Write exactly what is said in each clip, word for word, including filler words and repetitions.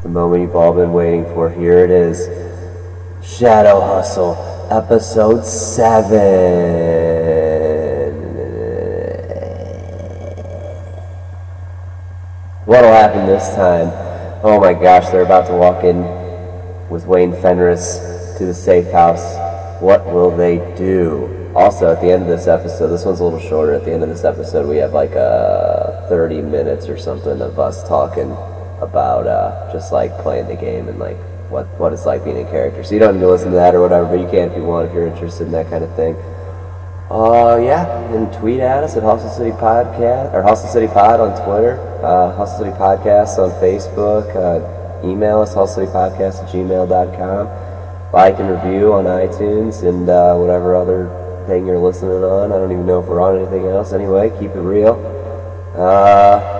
The moment you've all been waiting for. Here it is. Shadow Hustle, episode seven. What'll happen this time? Oh my gosh, they're about to walk in with Wayne Fenris to the safe house. What will they do? Also, at the end of this episode, this one's a little shorter. At the end of this episode, we have like uh, thirty minutes or something of us talking about uh, just like playing the game and like what, what it's like being a character. So you don't need to listen to that or whatever, but you can if you want, if you're interested in that kind of thing. Uh, yeah, and tweet at us at Hustle City Podcast, or Hustle City Pod on Twitter, uh, Hustle City Podcast on Facebook, uh, email us, hustle city podcast at gmail dot com, like and review on iTunes, and uh, whatever other thing you're listening on. I don't even know if we're on anything else. Anyway, keep it real. Uh,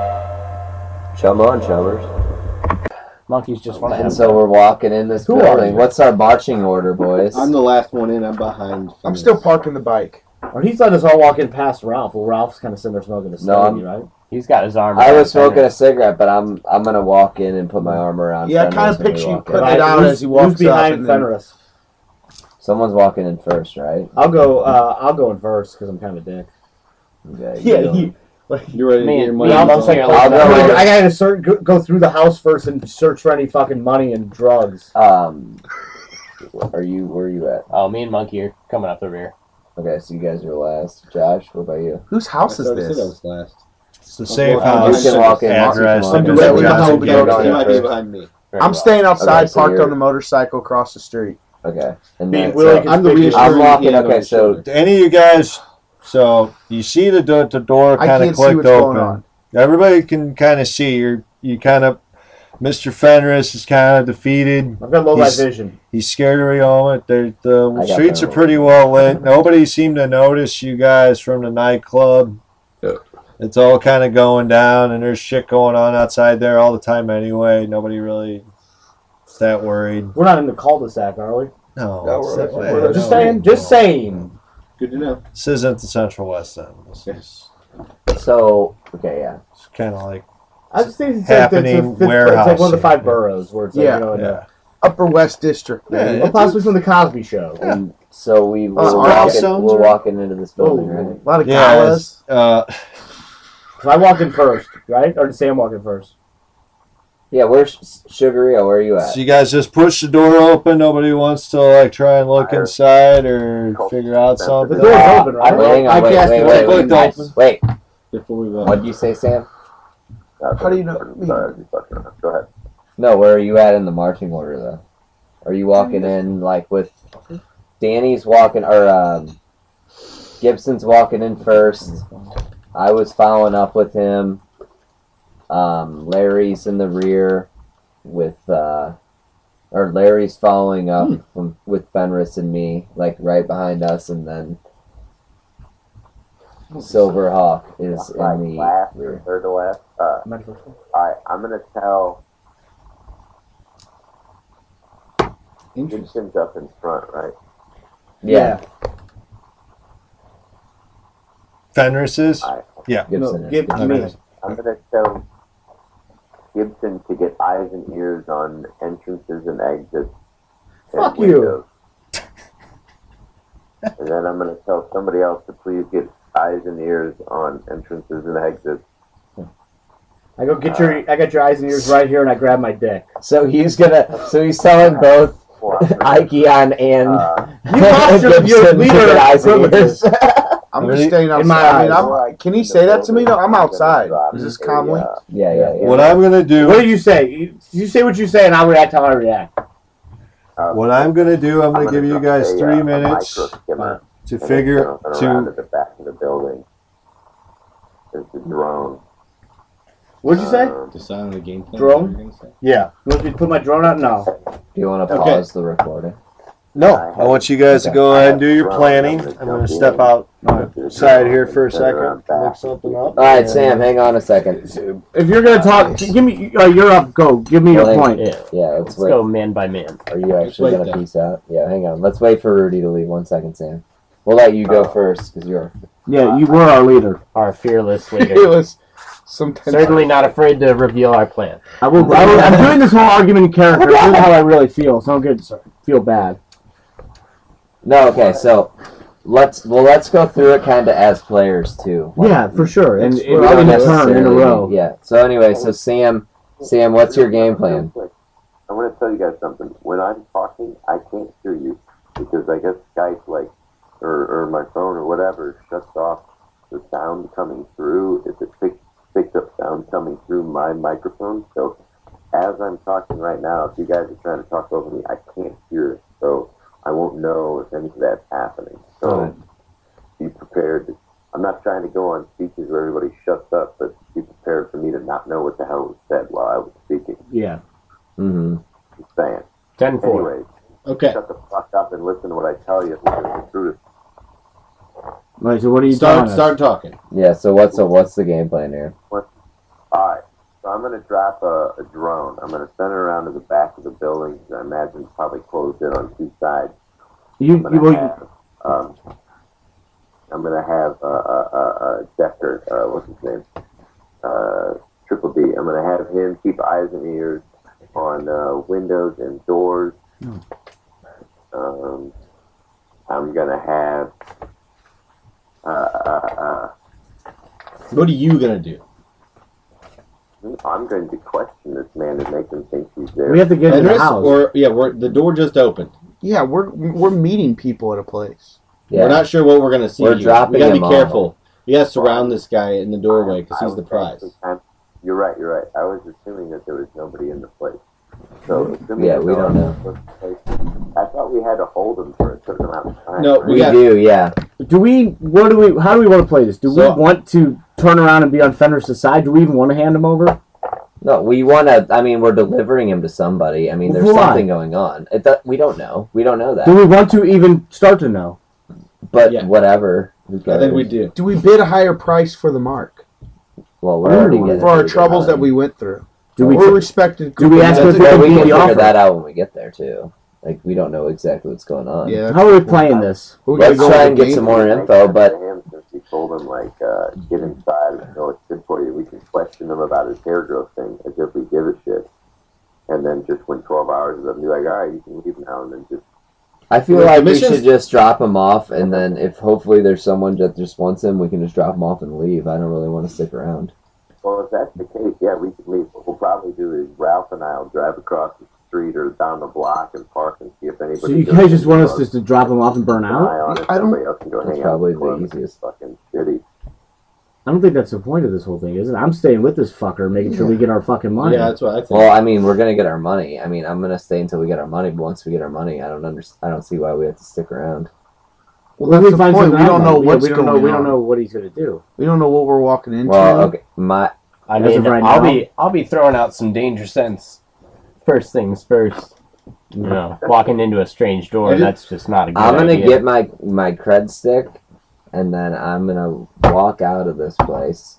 chum on, chummers. Monkeys just want to And so we're walking in this Who building. are you? What's our marching order, boys? I'm the last one in. I'm behind. I'm still parking the bike. Or he's letting us all walk in past Ralph. Well, Ralph's kind of sitting there smoking a No, I'm- stogie, right? He's got his arm. I around was smoking Fenris. a cigarette, but I'm I'm gonna walk in and put my arm around. Yeah, I Fenris kind of when we picture you walk in. putting Right, it out who's- as he walks Who's behind up. And then, Fenris? Someone's walking in first, right? I'll go. Uh, I'll go in first because I'm kind of a dick. Okay, Yeah, you go. he, You ready to Me get your and- money? me Yeah, and I'm Monk saying, are I'll like- go I, with- I gotta search, go, go through the house first and search for any fucking money and drugs. Um, are you? Where are you at? Oh, me and Monkey are coming up the rear. Okay, so you guys are last. Josh, what about you? whose house is I said I this? was last. It's the safe You house can walk in. address. I'm that directly Johnson behind gave you. us. He might be first. behind me. Very I'm well. staying outside, Okay, so parked you're- on the motorcycle across the street. Okay, and Being then willing so to I'm the speak- reassuring I'm walking. hand on Okay, his so shoulder. To any of you guys, so you see the do- the door I kind of can't see clicked what's going open. on. Everybody can kind of see. You're you kind of Mister Fenris is kind of defeated. I've got low light He's- vision. He's scared of the moment. The, I the got streets that are pretty well lit. Nobody seemed to notice you guys from the nightclub. Yeah. It's all kind of going down, and there's shit going on outside there all the time anyway. Nobody really is that worried. We're not in the cul-de-sac, are we? No, No, it's we're- that we're- way. Just No, saying. Just saying. Good to know. This isn't the Central West End. This Yes. is so okay, yeah. kind of like I just think it's like, it's, Happening a, it's, it's warehouse like one of the five shit. boroughs where it's like, Yeah. you know, in yeah. Upper West District. Yeah, man. a, possibly from the Cosby Show. And so we we're, Uh, walking, sounds we're right. walking into this building, Oh. right? A lot of Yeah, galas. it's, uh, So I walked in first, right? Or did Sam walk in first? Yeah, where's Sugario? Where are you at? so you guys just push the door open. Nobody wants to like try and look inside or figure out The something. door's open, I, right? hang I on, wait, guessed wait, it wait, was wait, clicked wait, open. wait. Before we go. What did you say, Sam? How do you know me? Go ahead. No, where are you at in the marching order, though? Are you walking in, like, with... Danny's walking, or, um... Gibson's walking in first. I was following up with him. Um, Larry's in the rear with, uh... Or Larry's following up from, with Fenris and me, like, right behind us, and then... Silverhawk is in Like the last or rear. third to last. Uh, Am I the first one? Alright, I'm gonna tell Interesting. Gibson's up in front, right? Yeah, Fenris is? Alright. Gibson No, is. give to me. I'm gonna tell Gibson to get eyes and ears on entrances and exits. and Fuck you. windows. And then I'm gonna tell somebody else to please get eyes and ears on entrances and exits. I go get your, I got your eyes and ears right here, and I grab my dick. So he's gonna. So he's telling both Well, I'm gonna- Ikeon and uh, You lost your, your Gibson to leader get eyes and privileges. ears. I'm Really? just staying In my outside. I mean, eyes. I'm, Right. can he say that to me? No, I'm outside. Is this calmly? Uh, Yeah, yeah, yeah. What I'm gonna do, What do you say? You, you say what you say, and I'll react how I react. uh, what I'm gonna do, I'm gonna I'm give you drop guys a, three uh, a minutes micro skimmer to and it's figure bouncing around to. at the back of the building. There's the drone. What'd you say? Um, The sound of the game plan. Drone? What were you gonna say? Yeah. You want me to put my drone out? No. Do you want to Okay. pause the recording? No, I want you guys to go ahead and do your planning. I'm gonna step out outside here for a second, look something up. All right, Sam, hang on a second. If you're gonna talk, give me. Uh, you're up. Go. Give me your Well, point. Yeah. Yeah, let's Let's wait. go man by man. Are you actually wait gonna then. peace out? Yeah, hang on. Let's wait for Rudy to leave. One second, Sam. We'll let you go first because you're. Yeah, you were our leader. Our fearless leader. Fearless. Sometimes Certainly not afraid to reveal our plan. I will, I will, I'm doing this whole argument in character. This is how I really feel. So I don't get feel bad. No, okay, so let's well let's go through it kind of as players too. Like, Yeah, for sure. And It's- we're we all don't in a turn in a necessarily- row. Yeah. So anyway, so Sam, Sam, what's your game plan? I want to tell you guys something. When I'm talking, I can't hear you because I guess Skype, like, or, or my phone or whatever, shuts off the sound coming through. If it picks, picks up sound coming through my microphone. So as I'm talking right now, if you guys are trying to talk over me, I can't hear it. So I won't know if any of that's happening. So Alright. be prepared. To, I'm not trying to go on speeches where everybody shuts up, but be prepared for me to not know what the hell was said while I was speaking. Yeah. Mm-hmm. Just saying. ten four. Anyways, Okay. shut the fuck up and listen to what I tell you. Because the truth. Right, so what are you Start telling us? start talking. Yeah. So what's so what's the game plan here? Alright, so I'm going to drop a, a drone. I'm going to send it around to the back of the building. I imagine it's probably closed in on two sides. You, I'm you, going well, to have, um, I'm going to have uh, uh, uh, uh, Decker, uh, what's his name? Uh, Triple D. I'm going to have him keep eyes and ears on uh, windows and doors. Um, I'm going to have uh, uh, uh, What are you gonna do? I'm going to question this man and make him think he's there. we have to get in the Fenris, house. or yeah, we're the door just opened. Yeah, we're we're meeting people at a place. Yeah. We're not sure what we're gonna see. We're here. dropping We gotta be him off. careful. We gotta surround this guy in the doorway because I he's the was prize. actually kind- You're right, you're right. I was assuming that there was nobody in the place. So, assuming Yeah, that we no don't one know. was in the place, I thought we had to hold him for a certain amount of time. No, right? We We got- do. Yeah. Do we? What do we? How do we want to play this? Do So- we want to turn around and be on Fenris' side? Do we even want to hand him over? No, we want to. I mean, we're delivering him to somebody. I mean, there's Why? something going on. It, do- we don't know. We don't know that. Do we want to even start to know? But Yeah. whatever. Who I cares? think we do. Do we bid a higher price for the mark Well, we're already Ooh, getting for our pretty good troubles that money. we went through? Do we? We're a respected. do we group of ask men. if Well, we beat can the figure offer? that out when we get there too. Like, we don't know exactly what's going on. Yeah. How are we playing this? We're Let's gonna go try with and the get game some plan. more Thank info, God but to him, since he told him, like, uh, get inside and know it's good for you. We can question him about his hair growth thing as if we give a shit. And then just when twelve hours is up, be like, all right, you can leave now, and then just I feel Well, like the we mission's- should just drop him off, and then if hopefully there's someone that just wants him, we can just drop him off and leave. I don't really want to stick around. Well, if that's the case, yeah, we can leave. What we'll probably do is Ralph and I will drive across the street or down the block and park and see if anybody. So you goes guys just in want the us road. just to drop him off and burn Keep an out? eye on it. I don't- Everybody else can go That's hang probably out. the with It's easiest. fucking shitty. I don't think that's the point of this whole thing, is it? I'm staying with this fucker, making sure we get our fucking money. Yeah, that's what I think. Well, I mean, we're gonna get our money. I mean, I'm gonna stay until we get our money. But once we get our money, I don't under, I don't see why we have to stick around. Well, Well, that's we the find point. something We out don't about know it. Yeah, what's we don't going know. We don't on. know what he's gonna do. We don't know what we're walking into. Well, okay, my I As of mean, right I'll now? be I'll be throwing out some danger sense. First things first. You know, walking into a strange door, I just- that's just not a good I'm gonna idea. get my my cred stick, and then I'm gonna walk out of this place,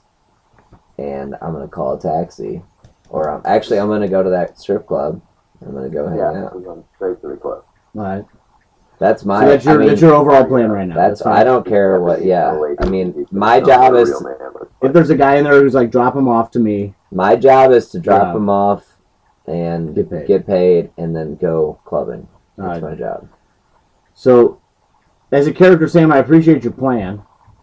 and I'm gonna call a taxi, or I'm actually I'm gonna go to that strip club. I'm gonna go hang Yeah, out. we're going straight to the club. All right. That's my. So that's your, I mean, that's your overall plan right now. that's. That's fine. I don't care what. Yeah, I mean, my job is If there's a guy in there who's like, drop him off to me. my job is to drop Yeah. them off, and Get paid. get paid, and then go clubbing. All That's right. my job. So, as a character, Sam, I appreciate your plan,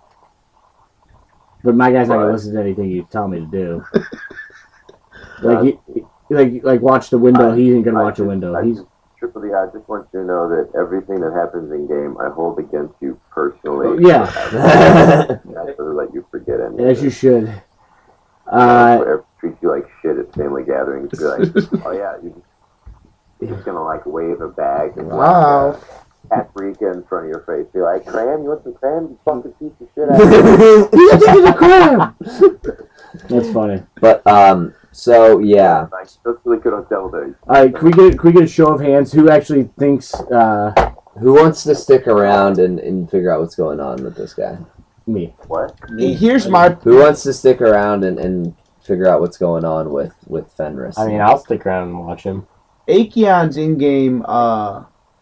but my guy's not gonna Right. listen to anything you tell me to do. like, he, like, like watch the window. I- he ain't gonna I watch a just- window. I He's just- Triple D, I just want you to know that everything that happens in game, I hold against you personally. Yeah. Not to let you forget any. as of you it. should. Uh, Uh, whoever treats you like shit at family gatherings, be like, oh yeah, you you're just gonna like wave a bag and Wow. like, uh, paprika in front of your face. Be like, cram, you want some cram? You fucking piece of shit out of here. he's taking the crab. That's funny. But um, so yeah, Like, that's really good on Devil Days. All right, can we get can we get a show of hands? Who actually thinks uh, who wants to stick around and, and figure out what's going on with this guy? me? What? Here's my. Who wants to stick around and, and figure out what's going on with with Fenris? I mean, I'll stick around and watch him. Acheon's in-game uh,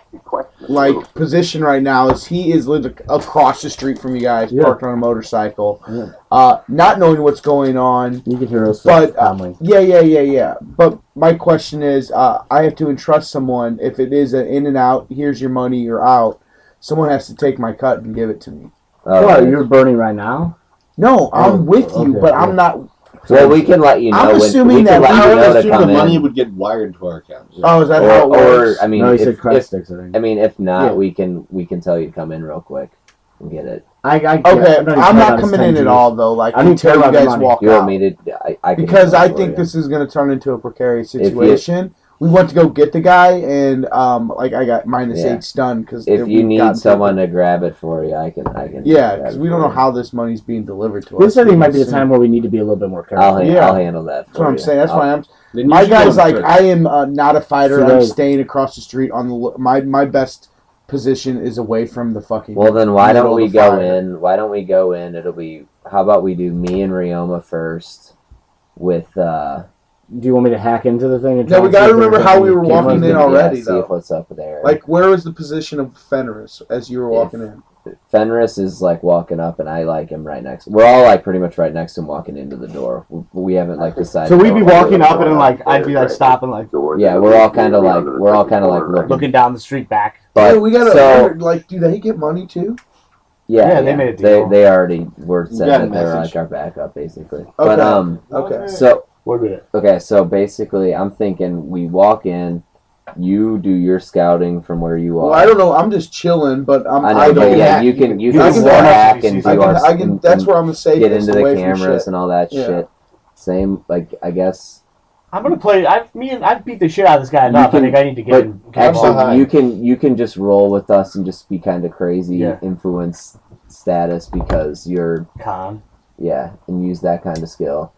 question. like position right now is he is living across the street from you guys, Yeah. parked on a motorcycle, Yeah. uh, not knowing what's going on. You can hear us But uh, calmly. yeah, yeah, yeah, yeah. But my question is, uh, I have to entrust someone. If it is an in and out, here's your money, you're out. Someone has to take my cut and give it to me. Oh, What, you're burning right now? No, I'm Oh, with you, okay, but yeah. I'm not. well, we can let you know. I'm when, assuming we can that let we you I know would to assume come the money in. would get wired to our accounts. Oh, is that how it Or, or works? I mean, no, he if, said credit if sticks, I think. I mean, if not, Yeah. we can we can tell you to come in real quick and get it. I, I, yeah, Okay, I don't even I'm care not about his coming in ten at Gs. all though. Like I don't care until you about the guys money. walk You want out, me to? I, I can because do it I for think you. this is going to turn into a precarious If you- situation. We went to go get the guy, and um, like I got minus Yeah. eight stun because If you need someone to grab it for you, I can. I can. Yeah, grab because it we for don't know you. how this money's being delivered to us. This I think might be the soon. time where we need to be a little bit more careful. I'll, ha- Yeah. I'll handle that. For That's what I'm you. saying. That's I'll, why I'm. Then you My should go guy's in like, first. I am uh, not a fighter. See, I'm they- staying across the street on the. lo- My my best position is away from the fucking. Well, then why middle don't of we the go fire. in? Why don't we go in? It'll be. How about we do me and Ryoma first, with. uh Do you want me to hack into the thing? And No, try we and gotta see if remember there's how any we were cameras? walking in yeah, already, see though. if what's up there. Like, where was the position of Fenris as you were walking in? Fenris is like walking up, and I like him right next. We're all like pretty much right next to him, walking into the door. We, we haven't like decided. So we'd be what we're walking doing. up and then like I'd be like stopping, like Door Yeah, that we're all leads kinda nearly like- onto the we're all second kinda like floor, right? looking down the street back. But yeah, we gotta so wonder, like, do they get money too? yeah, Yeah, they made a They deal. they already were said got a that they were message. like our backup basically. But Okay. um, Okay. so What is it? okay, so basically, I'm thinking we walk in, you do your scouting from where you are. Well, I don't know. I'm just chilling, but I'm I know, idle. but yeah, hack. you can you you can can still warn us hack if you and see do I our can, I can, and- that's and where I'm the safest. get into the away from cameras shit. and all that Yeah. shit. Same, like I guess. I'm gonna play. I've me and I've beat the shit out of this guy You enough. can- I think I need to get But him. Get him actually, off. behind. you can you can just roll with us and just be kind of crazy Yeah. influence status because you're Con. yeah, and use that kind of skill.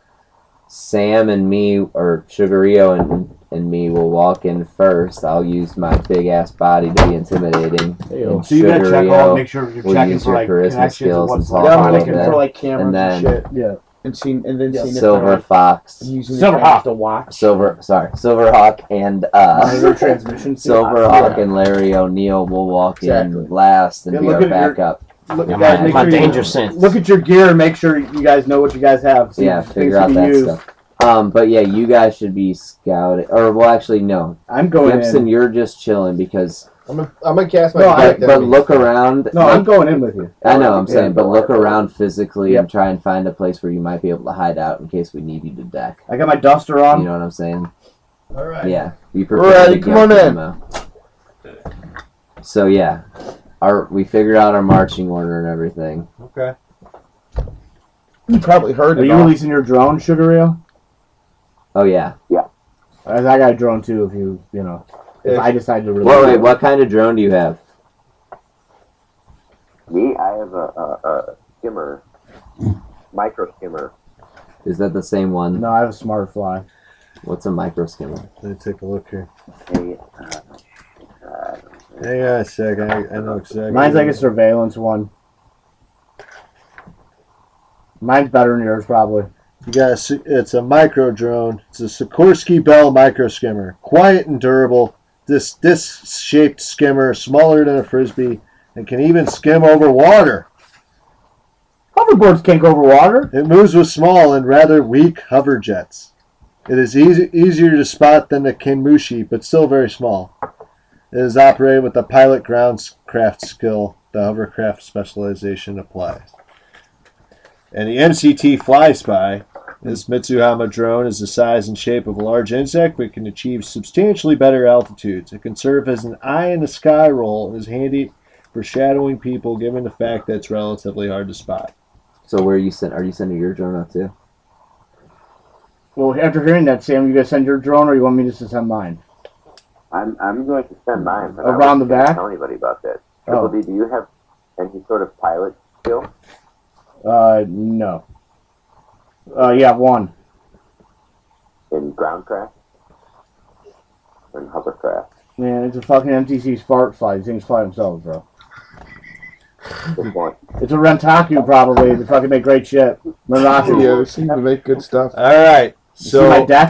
Sam and me, or Sugario and and me, will walk in first. I'll use my big ass body to be intimidating. Heyo. And So you gotta check all, Sugario make sure you're will checking use for your like charisma connections skills and and what's talk Yeah, I'm all of looking that. for like cameras and, And then- shit, Yeah. and seeing and then Yeah. seeing if Silver they're like, Fox, using Silver the cameras Hawk. to watch. Silver, sorry, Silverhawk and uh, Monitor transmission. Silverhawk and Larry O'Neill will walk Exactly. in last and Yeah, be look our at your- backup. Look, Yeah, guys, my, make my sure you danger sense. look at your gear and make sure you guys know what you guys have. See Yeah, if figure things out can be that used. stuff. Um, but yeah, you guys should be scouting, or well, actually, no, I'm going Gibson, in. you're just chilling because. I'm gonna, I'm gonna cast my No, I- detect But enemy. look around. No, like, I'm going in with you. I know, I'm Yeah. saying, but look around physically Yep. and try and find a place where you might be able to hide out in case we need you to deck. I got my duster You on. know what I'm saying? All right. Yeah. Be We're prepared ready, to come get on the in. ammo. So yeah, our we figured out our marching order and everything. Okay. You probably heard Are it. you all. releasing your drone, Sugario? Oh yeah. I I got a drone too. If you you know, if If- I decide to release. Well, wait, it. what kind of drone do you have? Me, I have a, a, a skimmer, micro skimmer. Is that the same one? No, I have a smart fly. What's a micro skimmer? Let me take a look here. A, uh, uh, Hang on a second. I, I know exactly. Mine's like a surveillance one. Mine's better than yours, probably. You got a, S- it's a micro drone. It's a Sikorsky Bell micro skimmer. Quiet and durable. This disc-shaped skimmer, smaller than a frisbee, and can even skim over water. Hoverboards can't go over water. It moves with small and rather weak hover jets. It is easy, easier to spot than the Kenmushi, but still very small. It is operated with the pilot groundcraft skill the hovercraft specialization applies. And the M C T Fly Spy, this Mitsuhama drone is the size and shape of a large insect, but can achieve substantially better altitudes. It can serve as an eye in the sky role and is handy for shadowing people, given the fact that it's relatively hard to spot. So where are you send? Are you sending your drone out too? Well, after hearing that, Sam, you guys send your drone, or you want me just to send mine? I'm I'm going to send mine, but Around I the wasn't gonna back? tell anybody about that. Oh. Triple D, do you have any sort of pilot skill? Uh, no. Uh, yeah, one. In groundcraft? Or in hovercraft? Man, it's a fucking M T C spark fly. These things fly themselves, bro. Just one. It's a Rentaku, probably. They fucking make great shit. Meraku. Yeah, they seem to make good stuff. All right. You see my So deck?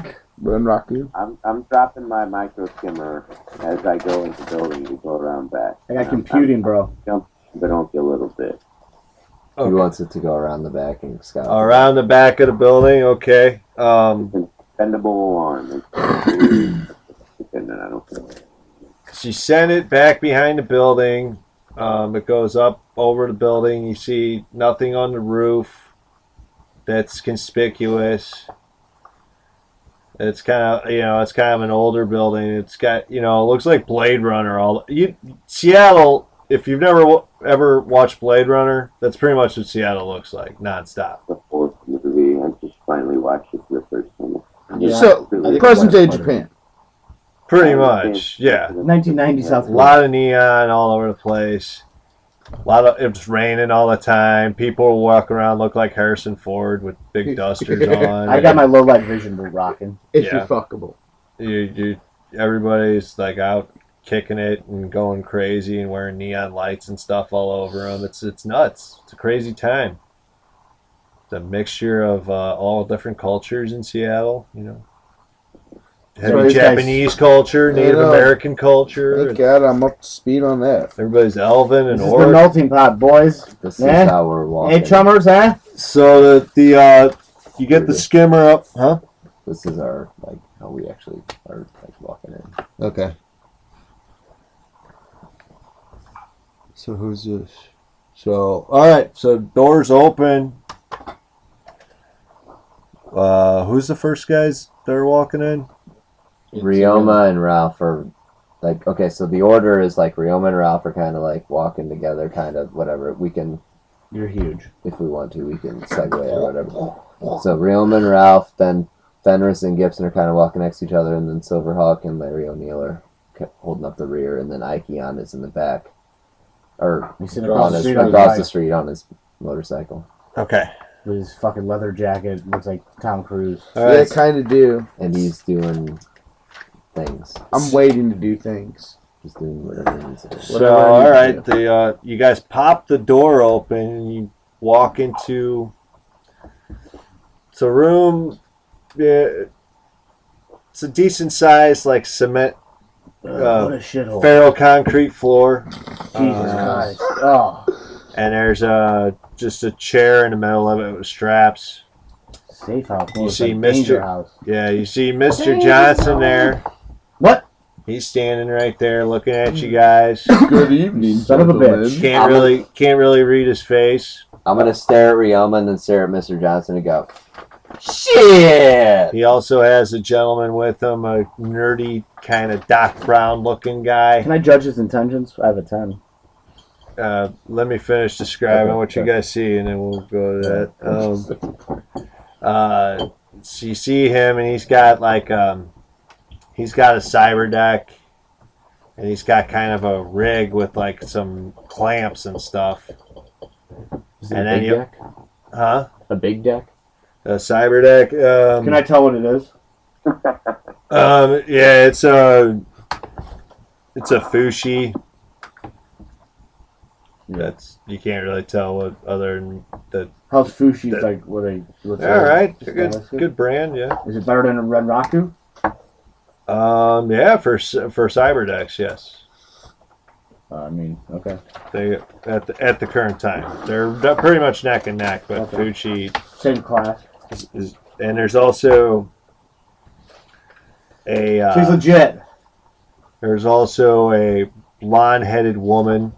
Renraku. I'm I'm dropping my micro skimmer as I go into the building to go around back. I got I'm- computing, I'm, bro. Jump, but only a little bit. He Okay. wants it to go around the back and scout. Around the back of the building, okay. Um, Expendable alarm. It's dependent. I don't care. she sent it back behind the building. Um, it goes up over the building. You see nothing on the roof that's conspicuous. It's kind of, you know, it's kind of an older building. It's got, you know, it looks like Blade Runner. All you Seattle. If you've never w- ever watched Blade Runner, that's pretty much what Seattle looks like, nonstop. The fourth movie. I just finally watched it for the first time. Yeah. So, Really present day quite- Japan. Pretty I much, understand. yeah. nineteen ninety South A lot of neon all over the place. A lot of it's raining all the time. People walk around look like Harrison Ford with big dusters on. I got my low light vision boot rocking. If Yeah. you're fuckable. You, you, everybody's like out kicking it and going crazy and wearing neon lights and stuff all over them. It's it's nuts. It's a crazy time. It's a mixture of uh, all different cultures in Seattle. You know, heavy these guys- Japanese culture, Native know. American culture. Thank God I'm up to speed on that. Everybody's Elven and This is the Orc. melting pot, boys. This Yeah. is how we're walking. Hey, chummers, eh? So the the uh, you get the skimmer up, huh? This is our like how we actually are like walking in. Okay. So who's this? So all right. So doors open. Uh, who's the first guys that are walking in? Ryoma and Ralph are like okay. So the order is like Ryoma and Ralph are kind of like walking together, kind of whatever. We can, You're huge. if we want to, we can segue or whatever. So Ryoma and Ralph, then Fenris and Gibson are kind of walking next to each other, and then Silverhawk and Larry O'Neill are kept holding up the rear, and then Ikeon is in the back, or He's sitting on across the his, street on his across bike the street on his motorcycle, Okay. with his fucking leather jacket. Looks like Tom Cruise. All Yeah, I right. kind of do. and he's doing things, I'm waiting to do things. just doing whatever he needs to do. So Whatever I need all to right, the uh, you guys pop the door open and you walk into it's a room. Yeah, it's a decent size, like cement Ugh, Uh, what a shithole. ferro concrete floor. Jesus Uh, Christ. Oh, and there's uh, just a chair in the middle of it with straps. safe house. You It's see like Mister Danger House. Yeah, you see Mister Johnson there. What? He's standing right there looking at you guys. Good evening, Son of a gentlemen. bitch. Can't really can't really read his face. I'm gonna stare at Ryoma and then stare at Mister Johnson and go, shit! He also has a gentleman with him, a nerdy kind of Doc Brown looking guy. Can I judge his intentions? I have a ten. Uh, let me finish describing Okay, what you okay. guys see, and then we'll go to that. Um, uh, so you see him, and he's got like um, he's got a cyber deck, and he's got kind of a rig with like some clamps and stuff. Is it And a then big you- deck? Huh? A big deck? A cyber deck. Um, Can I tell what it is? Um, yeah, it's a it's a Fushi. That's you can't really tell what other than that. How's Fushi's That- like? What they? What's All their- right, just good honestly? good brand, yeah. Is it better than a Red Raku? Um, yeah, for c- for Cyberdecks, yes. Uh, I mean, okay. They at the at the current time they're they're pretty much neck and neck, but Okay. Fuji Same class. is, is and there's also a uh, She's legit. there's also a blonde-headed woman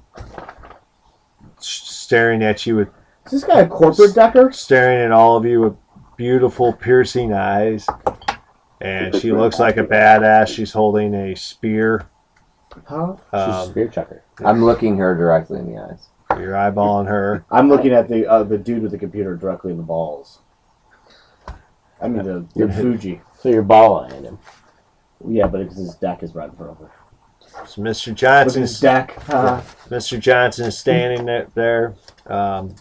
s- staring at you with Is this guy a corporate decker? staring at all of you with beautiful, piercing eyes. And she looks like a badass. She's holding a spear. Huh? She's Um, a spear checker. I'm looking her directly in the eyes. You're eyeballing her. I'm looking at the uh, the dude with the computer directly in the balls. I mean the, the Fuji. So you're ball eyeing him. Yeah, but because his deck is right in front of her. So Mister Look at Johnson, his deck. Uh, Mister Johnson is standing there, there um,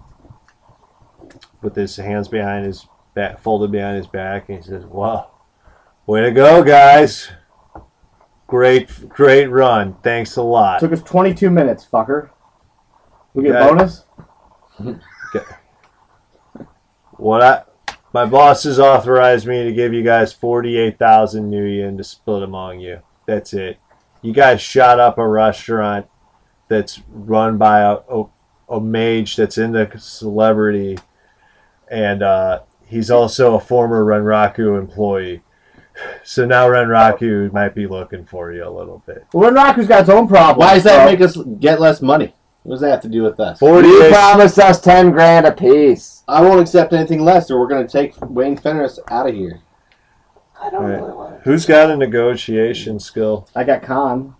with his hands behind his back, folded behind his back, and he says, "Wow, way to go, guys! Great, great run. Thanks a lot." took us twenty-two minutes, fucker. We get Okay. bonus? What I My boss has authorized me to give you guys forty-eight thousand new yen to split among you. That's it. You guys shot up a restaurant that's run by a, a, a mage that's into celebrity, and uh, he's also a former Renraku employee. So now Renraku might be looking for you a little bit. Well, Renraku's got its own problem. Why does that bro. make us get less money? What does that have to do with us? You forty-eight. promised us ten grand apiece. I won't accept anything less, or we're going to take Wayne Fenris out of here. I don't Right. really want Who's got a negotiation skill? I got con.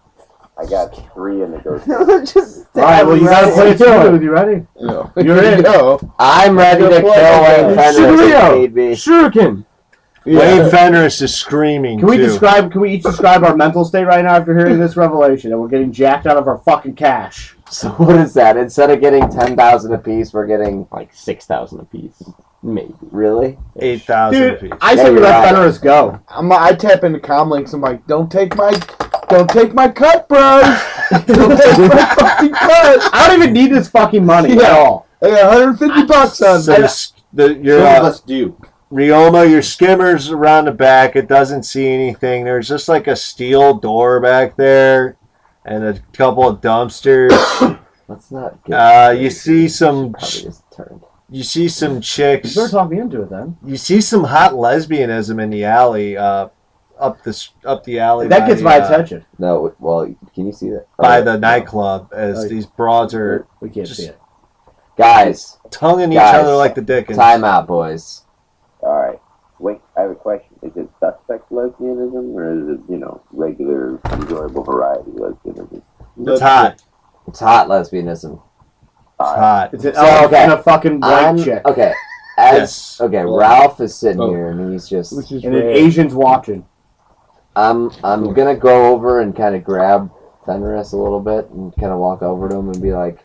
I got three in the go. to. Just All right, well, you gotta play it smooth. You ready? No. You're Here in. you go. I'm ready to kill Wayne Fenris if Shurio. need be. Shuriken. Wayne Fenris is screaming Can we too. describe? Can we each describe our mental state right now after hearing this revelation that we're getting jacked out of our fucking cash? So what is that? Instead of getting ten thousand apiece, we're getting Like six thousand apiece, maybe. really? Eight thousand Dude, apiece. I Yeah, say we you're let right. Fenris go. I'm, I tap into comlinks. I'm like, don't take my, don't take my cut, bros. Don't take my fucking cut. I don't even need this fucking money at Yeah. all. I got one hundred fifty bucks on So me. the, s- the, your Some of uh, us do. Ryoma, your skimmer's around the back. It doesn't see anything. There's just like a steel door back there, and a couple of dumpsters. Let's not get. Uh, you see some. Probably just turned. You see some You chicks. better talk me into it then. You see some hot lesbianism in the alley. Uh, up the s- up the alley. That by gets the, my uh, attention. No, well, can you see that? by Oh, the no. nightclub as Oh, these broads are We can't just- see it. Guys, tonguing each Guys, other like the Dickens. time out, boys. All right. Wait, I have a question. Is it suspect lesbianism, or is it, you know, regular, enjoyable variety lesbianism? It's hot. It's hot lesbianism. It's hot. It's an So, elf okay. and a fucking white I'm chick. okay. As Yes. okay, Ralph is sitting Oh. here and he's just. Which is And an rare. Asian's watching. I'm I'm gonna go over and kind of grab Fenris a little bit and kind of walk over to him and be like,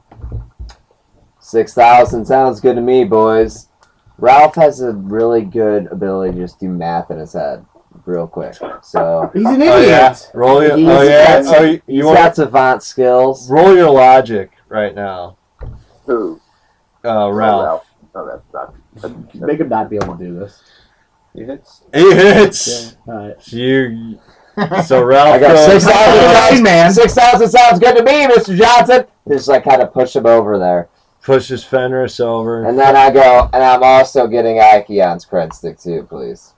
six thousand sounds good to me, boys. Ralph has a really good ability to just do math in his head real quick. So He's an Oh idiot. yeah. Roll your. He's Oh yeah. got- Oh, you, he's you got want savant skills. roll your logic right now, Who? uh, Oh, Ralph. Oh, that's not. That's, Make him not be able to do this. It hits. He hits. All right. You. So Ralph I got goes. six thousand. man. Six thousand sounds good to me, Mister Johnson. Just like kind of push him over there, Pushes Fenris over. and then I go, and I'm also getting Ikion's cred stick too, please.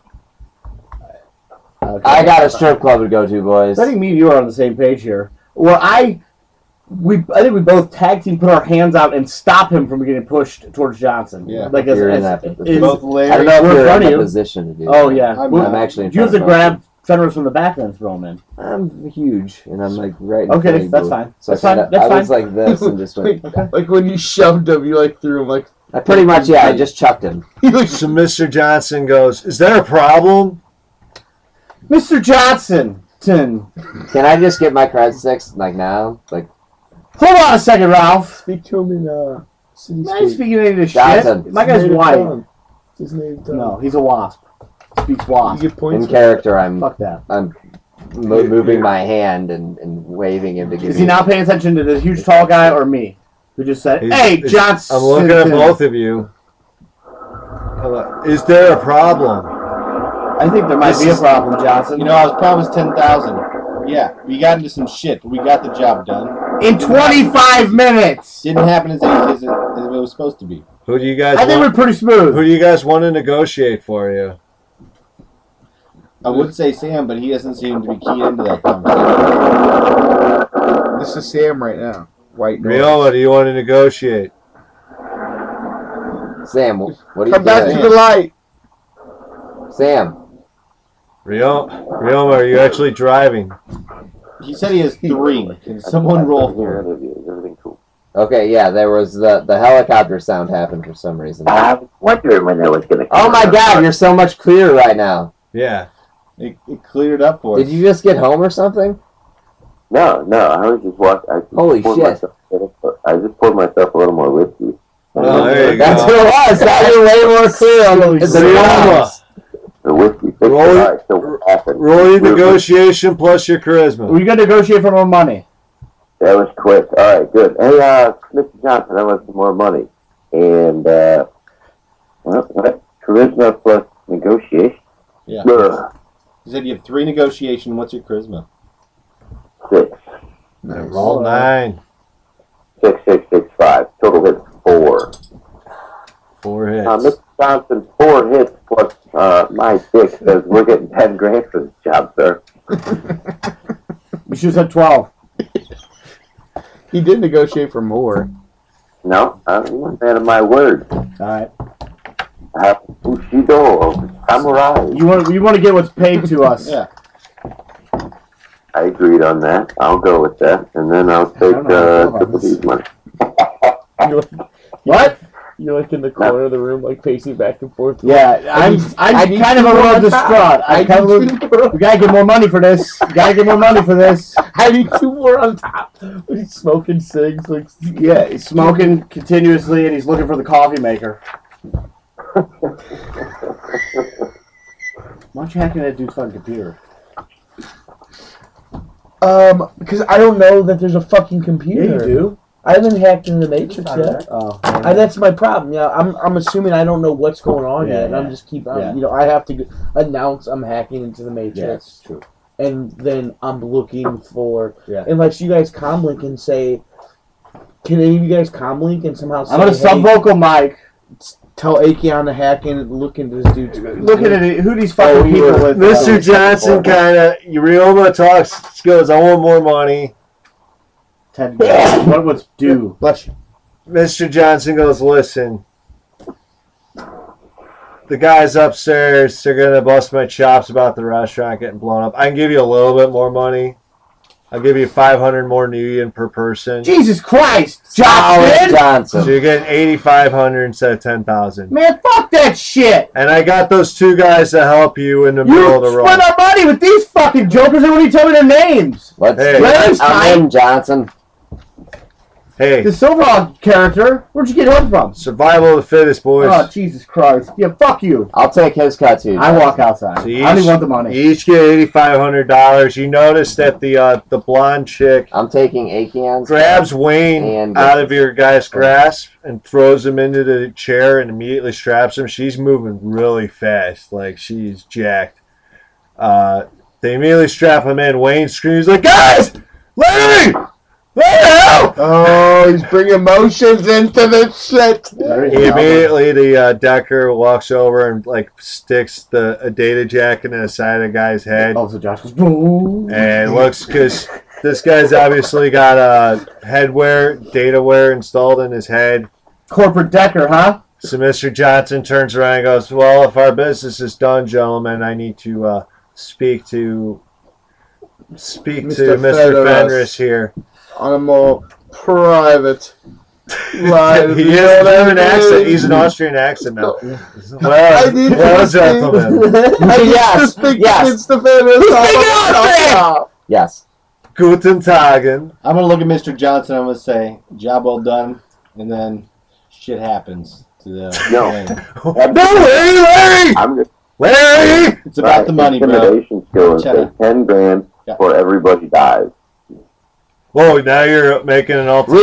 Okay. I got a strip club to go to, boys. I think me and you are on the same page here. Well, I, we, I think we both tag team, put our hands out, and stop him from getting pushed towards Johnson. Yeah. like as, You're in as, that as- position. Both I Larry. don't know if We're in you're front in of a you. position to do Oh that. yeah, I'm We- I'm actually in you have front to of grab Fenris from the back and throw him in. I'm huge, and I'm like right in Okay, front of that's you. fine. So That's I, kinda, fine. That's I was fine. like this and just went. like, like when you shoved him, you like threw him like. I pretty much, yeah, I just chucked him. You like So Mister Johnson goes, "Is there a problem?" Mister Johnson, tin. Can I just get my cred sticks like now? Like Hold on a second, Ralph. speak to him in uh, city I ain't speak. speaking any of this Johnson. shit. My guy's Native white. tongue. His native tongue. No, he's a wasp. Speaks You wasp. get points. in for character, I'm Fuck that. I'm mo- moving my hand and, and waving him to give Is me. he not paying attention to the huge tall guy or me? Who just said, He's- "Hey, he's- Johnson." I'm looking at both of you. Is there a problem? I think there might This be a is- problem, Johnson. You know, I was promised ten thousand. Yeah, we got into some shit, but we got the job done. in twenty-five minutes. Didn't happen as easy as it, as it was supposed to be. Who do you guys I think we're want? pretty smooth. Who do you guys want to negotiate for you? I would say Sam, but he doesn't seem to be keyed into that conversation. This is Sam right now. White noise. Riola, do you want to negotiate? Sam, what are you Come back to doing? the light. Sam, Rio, Rioma, are you actually driving? He said he has three. Can someone roll for him? Is everything cool? okay, yeah, there was the the helicopter sound happened for some reason. I was wondering when that was going to come. Oh my God, you're so much clearer right now. Yeah. It, it cleared up for us. Did you just get home or something? No, no, I was just walking. I just Holy poured shit. Myself, I just poured myself a little more whiskey. Oh, there you That's go. what it was. Now you're way more clear on the, the Rioma, drums. The whiskey. fixed it. Roll- All right, so what happened? roll your We were- negotiation plus your charisma. We got to negotiate for more money. That was quick. All right, good. Hey, uh, Mister Johnson, I want some more money. And uh, What? What? Charisma plus negotiation? Yeah. Ugh. You said you have three negotiation. What's your charisma? Six. Nice. Roll nine. Six, six, six, five. Total hits four. Four hits. Uh, Mister Johnson, four hits plus uh, my six says we're getting ten grand for this job, sir. You should have said twelve. He did negotiate for more. No, I'm a man of my word. All right. I have Bushido, samurai. You want you want to get what's paid to us. Yeah. I agreed on that. I'll go with that, and then I'll take don't know how I feel uh, about Triple this. D's money. You're like, What? you're like in the corner of the room, like pacing back and forth. Yeah, I'm I I'm need kind of a two more little on top. distraught. I I kind of a need little, two more. we gotta get more money for this. We gotta get more money for this. I need two more on top. He's smoking cigs, like Yeah, he's smoking continuously and he's looking for the coffee maker. Why don't you hack into that dude's fucking computer? Um, because I don't know that there's a fucking computer. Yeah, you do. I haven't hacked into the Matrix yet. Oh, And that's my problem. Yeah, I'm I'm assuming I don't know what's going on Yeah, yet, and I'm yeah. just keep I'm, Yeah. you know I have to g- announce I'm hacking into the yeah, Matrix, that's true. and then I'm looking for Yeah. unless you guys comlink and say, can any of you guys comlink and somehow say, I'm gonna hey, sub-vocal Mike. tell Akeon to hack in and look into this dude's. Looking at it, who these fucking Oh, you people were- with. Mister uh, Johnson kind of, Ryoma talks, goes, I want more money. ten grand. What was due? Bless you. Mister Johnson goes, listen, the guys upstairs, they're going to bust my chops about the restaurant getting blown up. I can give you a little bit more money. I'll give you five hundred more Nuyen per person. Jesus Christ, Howard Johnson! So Johnson. you're getting eighty-five hundred instead of ten thousand. Man, fuck that shit! And I got those two guys to help you in the You middle of the spent run. our money with these fucking jokers and when you tell me their names. Let's Hey. do Larry's it. I'm in, Johnson. Hey, The Silverhawk character, where'd you get him from? survival of the fittest, boys. Oh, Jesus Christ. Yeah, fuck you. I'll take his cut too. I walk outside. So I you don't even each- want the money. You each get eighty-five hundred dollars. You notice that the uh, the blonde chick I'm taking Akeon's. grabs Wayne And- out of your guy's grasp and throws him into the chair and immediately straps him. She's moving really fast, like she's jacked. Uh, they immediately strap him in. Wayne screams like, "Guys, Larry! Larry, help!" Oh, he's bringing emotions into this shit. He immediately, the uh, Decker walks over and like sticks the a data jack into the side of the guy's head. Also, Josh goes, boom. And looks, because this guy's obviously got a headwear, data wear installed in his head. Corporate Decker, huh? So Mister Johnson turns around and goes, well, if our business is done, gentlemen, I need to uh, speak to speak Mister to Mister Fenris. Fenris here. On a more private line. He doesn't have an accent. He's an Austrian accent now. Well, I need well, to speak. gentlemen. I need Yes, to speak yes. to Mister Fenris. Yes. Guten Tagen. I'm gonna look at Mister Johnson. I'm gonna say, "Job well done," and then shit happens to the. No. thing. No, Larry, Larry! I'm just Larry! It's about the money, bro. intimidation skill is Cheddar. ten grand Yeah. before everybody dies. Whoa, now you're making an ultimate.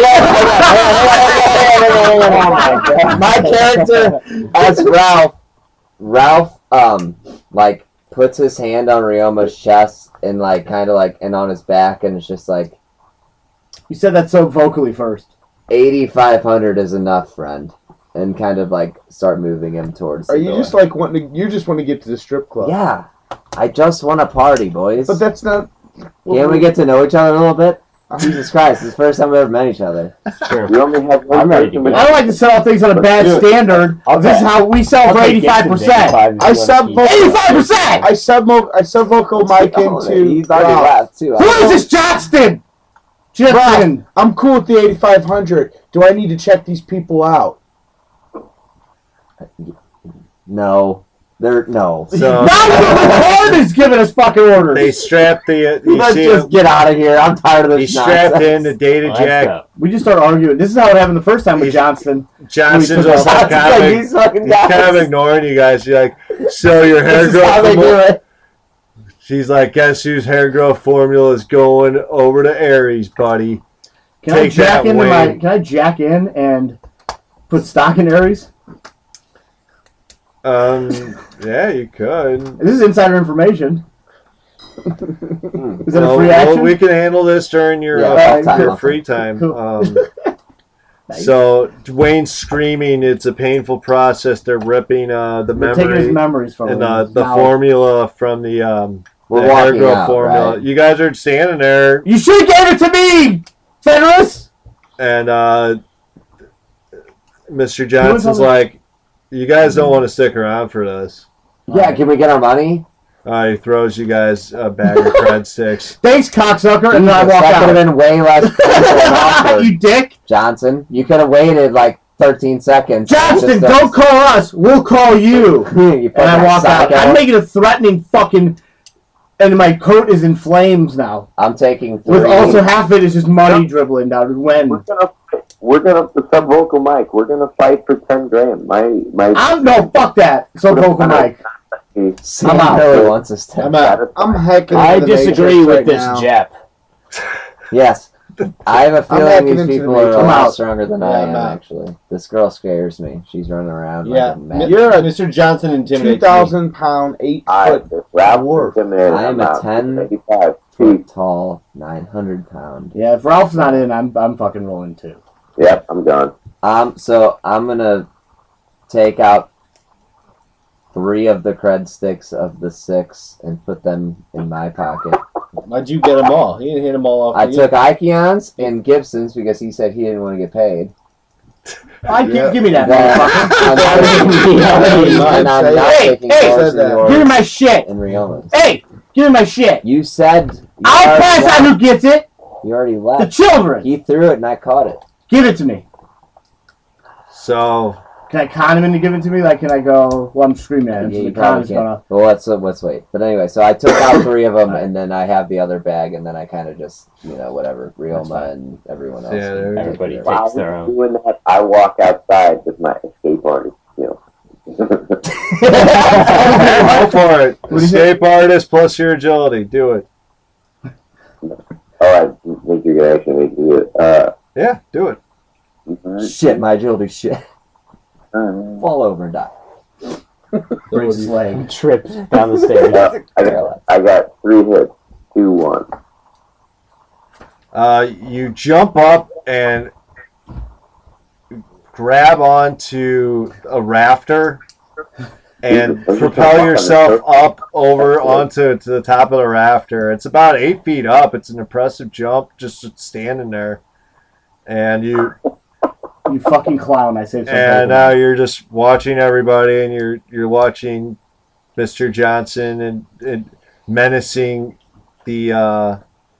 My character as Ralph, Ralph, um, like puts his hand on Ryoma's chest and like kind of like and on his back, and it's just like You said that so vocally first. eighty-five hundred is enough, friend, and kind of like start moving him towards. Are the you door. just like wanting to? You just want to get to the strip club? Yeah, I just want to party, boys. But that's not. Can't we get to know each other a little bit? Jesus Christ, it's the first time we ever met each other. Sure. We only have one I'm ready person to with I don't like to sell things on a bad Let's do it. standard. I'll This is take- how we sell I'll for take eighty-five Gibson's percent. eighty-five if I you sub wanna keep- eighty-five percent! I sub I sub vocal Mike Oh, into. he's already Ralph. left too. Who is this Johnston? Johnston. I'm cool with the eighty-five hundred. Do I need to check these people out? No, they're no. So Now the Lord is giving us fucking orders. they strapped the. Uh, you Let's see just him, get out of here. I'm tired of he this strapped nonsense. in the data Well, that's jack. tough. We just start arguing. This is how it happened the first time with He's- Johnston. Johnson's We took also off. kind It's like of, these fucking he's kind of guys. ignoring you guys. You're like, so your hair This is how they growth. do Formu- it. She's like, guess whose hair growth formula is going over to Aries, buddy? Can Take I jack that, into my? Wayne. Can I jack in and put stock in Aries? Um, yeah, you could. This is insider information. Is that Well, a free well, action? we can handle this during your, Yeah, uh, off time, your off free time. Cool. Um, Nice. So Dwayne's screaming. It's a painful process. They're ripping uh, the We're taking his memory memories from and him. uh, the Now- formula from the um, We're the hair walking growth out, formula. right? You guys are standing there, You should have gave it to me, Fenris. and uh, Mister want Johnson's something? like, "You guys don't want to stick around for this." Yeah, can we get our money? Uh, he throws you guys a bag of cred sticks. Thanks, cocksucker, and then I Jesus, walk that could have out. been way less painful and awkward. You dick, Johnson, you could have waited like thirteen seconds. Johnston! Just, uh, Don't call us. We'll call you. you And I fucking walk out. psycho. I'm making a threatening fucking, and my coat is in flames now. I'm taking With three. also half of it is just money dribbling down. When We're gonna, we're gonna the sub vocal mic. We're gonna fight for ten grand. My my. I'm no fuck that. So vocal Mike. Sam I'm out. really wants us to. I'm out. I'm hacking. I into the disagree Matrix with right this, now. Jep. Yes. I have a feeling hacking these into the people are a Matrix. I'm lot out. stronger than Yeah, I I'm am, out. actually. This girl scares me. She's running around Yeah, like a mad. You're a Mister Johnson two intimidates me. thousand pound, eight I foot. if Ralph dwarf. is in there, I am I'm a out. ten eighty-five foot feet. tall, nine hundred pound. Yeah, if Ralph's not in, I'm I'm fucking rolling too. Yep, I'm gone. Um, so I'm gonna take out three of the cred sticks of the six and put them in my pocket. Why'd you get them all? He didn't hit them all off. I you. took Ikeon's and Gibson's because he said he didn't want to get paid. I Yeah. give me that Then motherfucker. I'm not, and I'm not Hey, taking hey, yours said and that. yours Give me my shit. and Rioma's. Hey, give me my shit. You said you I'll already pass left. out who gets it. You already The left. children. He threw it and I caught it. Give it to me. So Can I con him into giving it to me? Like, can I go? Well, I'm screaming at him. Yeah, so you the con probably is can't. gonna. Well, let's uh, let's wait. But anyway, so I took out three of them, and then I have the other bag, and then I kind of just you know whatever Rioma and everyone else. Yeah, can there- take Everybody it. takes While their I'm own. doing that, I walk outside with my escape artist skill. go for it. Escape artist plus your agility. Do it. Oh, I think you're gonna actually make me do it. Uh, Yeah, do it. Shit, my agility shit. um, Fall over and die. Breaks his leg. Trip down the stairs. uh, I got I got three hits, two one. Uh, you jump up and grab onto a rafter and propel yourself up over onto to the top of the rafter. It's about eight feet up. It's an impressive jump just standing there. And you You fucking clown! I saved some. and now you're just watching everybody, and you're you're watching Mister Johnson and, and menacing the uh,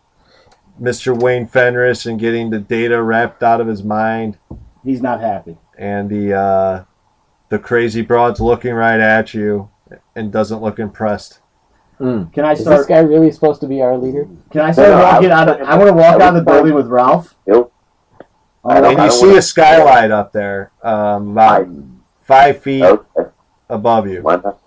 Mister Wayne Fenris and getting the data wrapped out of his mind, He's not happy. and the uh, the crazy broad's looking right at you and doesn't look impressed. Mm. Can I Is this start? guy really supposed to be our leader? Can I start No, no, walking I- out of? I want to walk out of the building with Ralph. Nope. I I wanna And walk- you don't see wanna- a skylight up there, um, about five feet Okay, above you. why not?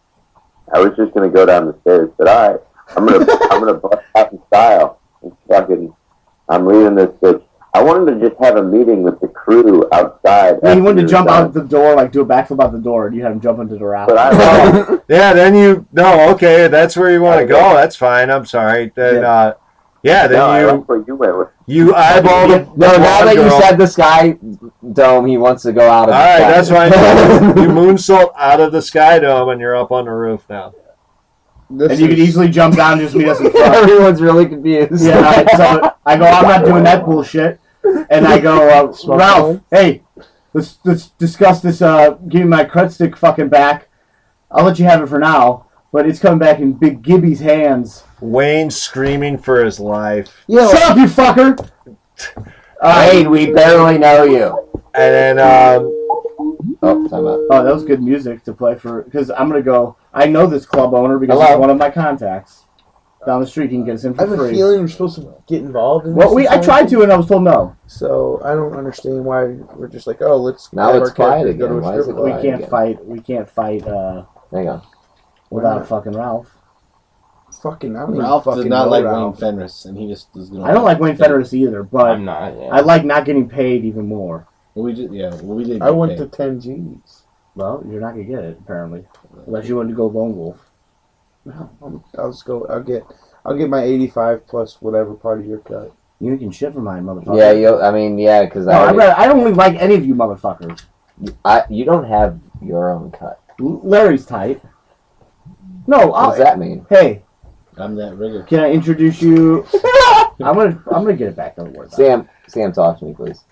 I was just gonna go down the stairs, but all right, I'm gonna I'm gonna bust out in style. And fucking, I'm leaving this bitch. I wanted to just have a meeting with the crew outside. Yeah, he after wanted to you're jump done. out the door, like do a backflip out the door, and you had him jump into the raft. But I Yeah, then you no, okay, that's where you want to go. That's fine. I'm sorry. Then Yeah. uh, yeah, then no, I you like where you went with. you eyeball the, the No, now blonde that you girl. said the sky dome, he wants to go out of All the right, sky. that's fine. You moonsault out of the sky dome, and you're up on the roof now. This and you is- could easily jump down and just meet us in front. Everyone's really confused. Yeah, all right, so I go, I'm not doing that bullshit. And I go, uh, Smoke Ralph, phone? hey, let's let's discuss this. Uh, give me my cred stick fucking back. I'll let you have it for now, but it's coming back in Big Gibby's hands. Wayne screaming for his life, Yeah, Shut up, you fucker! Wade, we barely know you. and then um, Oh, time out. Oh, that was good music to play for. Because I'm gonna go. I know this club owner because Hello? he's one of my contacts down the street. He can get us in I for have a free. feeling we're supposed to get involved in Well, this we I or tried something. to, and I was told no. So I don't understand why we're just like, oh, let's Now grab it's our quiet characters, go to again. a Why is strip it We club. quiet? can't again. fight. We can't fight uh, Hang on. without not? fucking Ralph. Fucking, I don't Ralph even does fucking not know like Ralph. Wayne Fenris, and he just is gonna. I don't like Wayne Fenris either, but I'm not. Yeah. I like not getting paid even more. Well, we did, yeah. Well, we did. I get went paid. to ten G's. Well, you're not gonna get it apparently, unless you want to go lone wolf. No, I'll, I'll just go. I'll get. I'll get my eighty-five plus whatever part of your cut. You can shit for mine, motherfucker. Yeah, you. I mean, yeah, because No, I, I, already- rather- I don't really like any of you motherfuckers. I, you don't have your own cut. L- Larry's tight. No, What I'll, does that mean? hey, I'm that rigger. can I introduce you? I'm gonna, I'm gonna get it back. Don't worry about it. Sam, Sam, talk to me, please.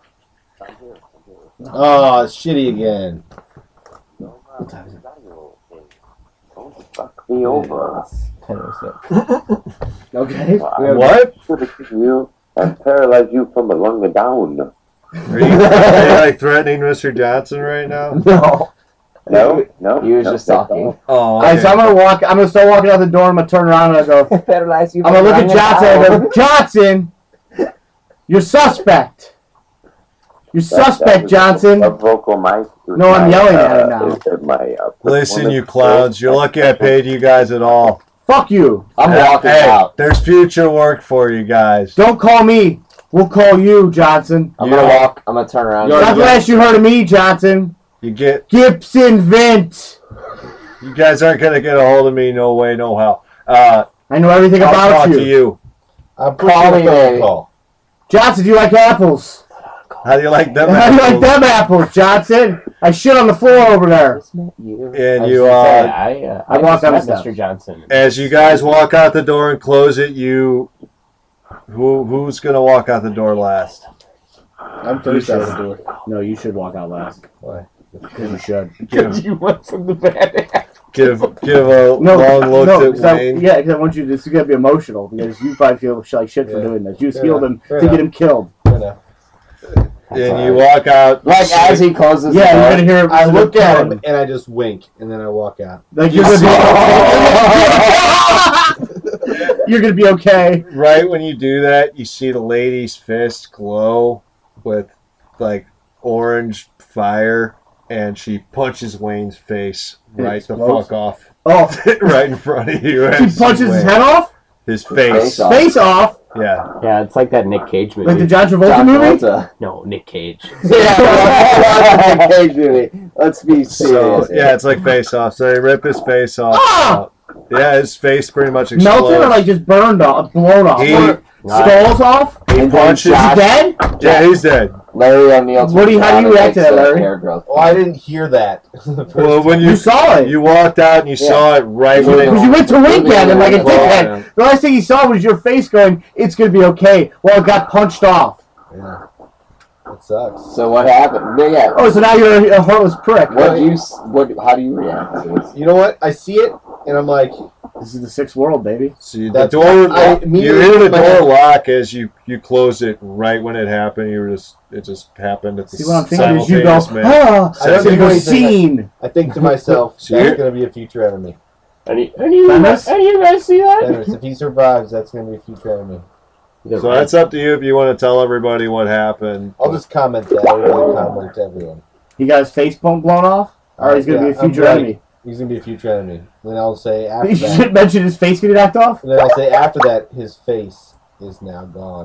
Oh, it's shitty again. What time is it? Don't fuck me over. ten oh six. Okay. What? Should have killed you and paralyzed you from the lung down. Are you, are you like threatening Mister Johnson right now? No. No, no. He was no, just that's talking. all. Oh, Alright, so I'm gonna walk. I'm gonna start walking out the door. I'm gonna turn around and I go. Paralyze you I'm gonna look at Johnson. I go, Johnson, you're suspect. You're That- that suspect, was Johnson. A vocal mic. No, I'm My, yelling uh, at him now. is it my, uh, Listen, you performance clowns. You're lucky I paid you guys at all. Fuck you. I'm walking hey, out. there's future work for you guys. Don't call me. We'll call you, Johnson. I'm You- gonna walk. I'm gonna turn around. You're- That's the last you heard of me, Johnson. You get. Gibson Vint. You guys aren't gonna get a hold of me. No way, no how. Uh, I know everything I'll about talk you. to you. I'm Call pushing me, a phone baby. call. Johnson, do you like apples? How do you like them? How do you like apples? them apples, Johnson? I shit on the floor over there. You. And I was you, gonna say, uh, I, uh, I I, walked just on met the steps. Mister Johnson. as you guys walk out the door and close it, you. Who who's gonna walk out the door last? I'm first out the door. No, you should walk out last. Why? Because you should. Give you went from the bad. give give a No, long look no, at 'cause I, Wayne. yeah, because I want you to. This is gonna be emotional because you probably feel sh- like shit for Yeah. doing this. You just Fair healed enough. him Fair to get enough. him killed. You know. And you walk out. Like as he closes. Yeah, the you're door, gonna hear. I the look at tone. him and I just wink, and then I walk out. Like you're gonna be. You're gonna be okay. Right when you do that, you see the lady's fist glow with like orange fire, and she punches Wayne's face It right the explodes? fuck off, Oh, right in front of you. he punches his head off, His face. Face off. face off, Yeah. Yeah, it's like that Nick Cage movie. like the John Travolta John movie. Travolta. No, Nick Cage. Yeah, Nick Cage movie. Let's be So serious. yeah, it's like face off. So they rip his face off. Ah! Uh, yeah, his face pretty much explodes. Melted or like just burned off, blown off. He- Or skulls off. He And then punches. Is he Josh- dead? Yeah, he's dead. Larry O'Neal. What do you- how do you react to that, Larry? Hair growth. Oh, I didn't hear that. Well, when You you saw it. you walked out and you Yeah. saw it right when Because it. you went to wink at him like a Well, dickhead. The last thing he saw was your face going, "It's gonna be okay." Well, it got punched off. Yeah. That sucks. So what happened? But yeah. Oh, so now you're a, a heartless prick. What do you? s- What? How do you react to this? You know what? I see it, and I'm like, This is the sixth world, baby. See the That's- door. I- you immediately hear the in my door head- lock as you you close it right when it happened. You were just it just happened at the See what I'm thinking is you go, simultaneous minute. ah, I don't it's gonna do go anything. scene. I think to myself, See that's it? going to be a future enemy. Any, any, Fenris? any of you guys see that? Fenris, if he survives, that's going to be a future enemy. So that's up to you if you want to tell everybody what happened. I'll just comment that. I really comment to everyone. He got his face bone blown off, or he's gonna Yeah, be a future I'm right. enemy. He's going to be a future enemy. Then I'll say after You that. should mention his face getting knocked off. And then I'll say after that, his face is now gone.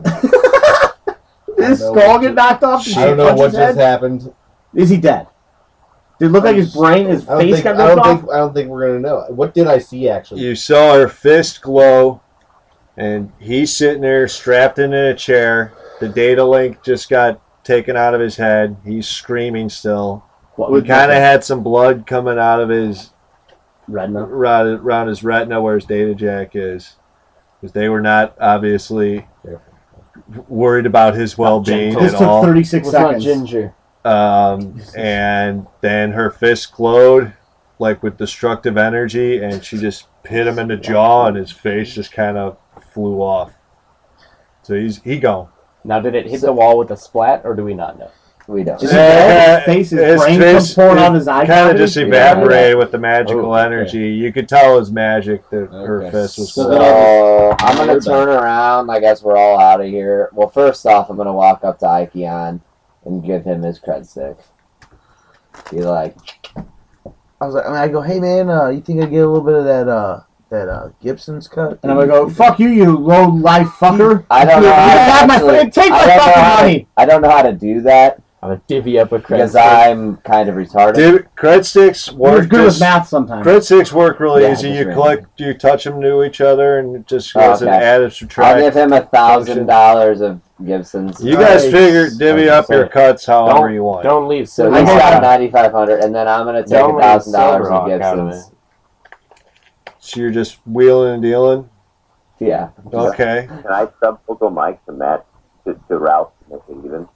His I know skull what get ju- knocked off. Did I don't he know punch what his just head? happened. Is he dead? Did it look like his brain, his I don't face think. got I don't knocked off? think. I don't think we're gonna know. What did I see actually? You saw her fist glow, and he's sitting there strapped into a chair. The data link just got taken out of his head. He's screaming still. What He was kind of had some blood coming out of his retina? around, around his retina where his data jack is, because they were not obviously worried about his well-being This at took all. thirty-six What's not seconds. ginger? Um, and then her fist glowed like with destructive energy, and she just hit him in the jaw, and his face just kind of flew off. So he's he gone. Now, did it hit the wall with a splat, or do we not know? We don't. Is he dead? His face, his brain comes pouring out his eye kind of cavity? just Yeah. evaporated with the magical Oh, okay. energy. You could tell it was magic that her Okay. fist was So glowing. then So I'm gonna turn around. I guess we're all out of here. Well, first off, I'm gonna walk up to Ikeon and give him his cred stick. Be like, I was like, I mean, I go, hey man, uh, you think I get a little bit of that, uh, that uh, Gibson's cut? And I'm gonna go, fuck you, you low life fucker. I don't You know. How to have my- actually- take my I don't know fucking how to- money. I don't know how to do that. I'm gonna divvy up a cred Because stick. I'm kind of retarded. Dude, cred sticks You're work. good with Just, math sometimes. cred sticks work really Yeah, easy. just You randomly. click, you touch them to each other, and it just Oh, goes in okay. add and I'll subtract. give him a thousand dollars of Gibson's. You guys Nice. figure divvy I was up gonna your say, cuts however Don't, you want. don't leave So silver he's I hawk got out. ninety-five hundred, and then I'm gonna take Don't a leave thousand dollars Silverhawk of out of Gibson's. So you're just wheeling and dealing. Yeah. Okay. Can I sub Uncle Mike to Matt to, to Ralph to make it even?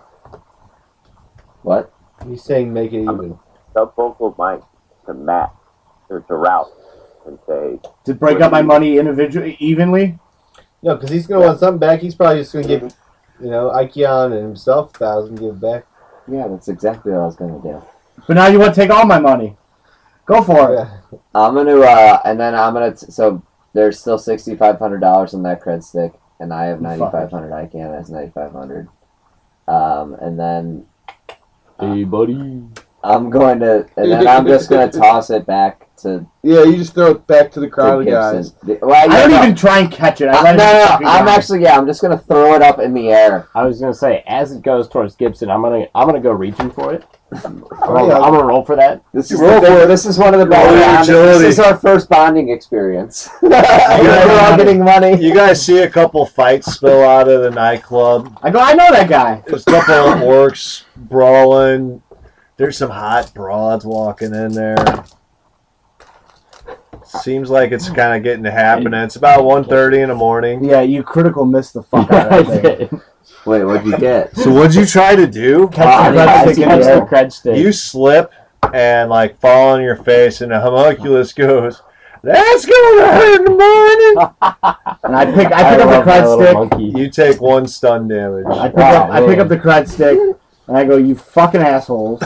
What? He's saying make it even. Sub Uncle Mike to Matt or to Ralph and say, To break up my money individually, evenly. No, because he's gonna want something back. He's probably just gonna give, you know, Ikeon and himself a thousand, give back. Yeah, that's exactly what I was gonna do. But now you want to take all my money. Go for it. Yeah. I'm gonna, uh, and then I'm gonna. T- so there's still sixty-five hundred dollars in that cred stick, and I have ninety-five hundred. I can has ninety-five hundred. Um, and then Hey, buddy. I'm going to, and then I'm just gonna toss it back to, Yeah, you just throw it back to the to crowd of guys. Gibson. Well, I don't yeah, no. even try and catch it. I Uh, let no, it no, just no. be I'm gone. actually, yeah, I'm just gonna throw it up in the air. I was gonna say, as it goes towards Gibson, I'm gonna I'm gonna go reaching for it. I'm gonna, Oh, yeah. I'm gonna roll for that. This is Roll the big- for it. this is one of the Roll your best. agility. This is our first bonding experience. We're guys- all getting money. You guys see a couple fights spill out of the nightclub. I go, I know that guy. There's a couple of orcs brawling. There's some hot broads walking in there. Seems like it's kind of getting to happen. It's about one thirty in the morning. Yeah, you critical missed the fuck out I of that thing. did. Wait, what'd you get? So what'd you try to do? Catch Oh, the yeah, cred I stick in Catch the the air. cred stick. You slip and like fall on your face, and the homunculus goes, "That's gonna hurt in the morning." And I pick, I pick up love the my cred little stick. monkey. You take one stun damage. I pick Wow, up, I pick man. up the cred stick, and I go, you fucking assholes.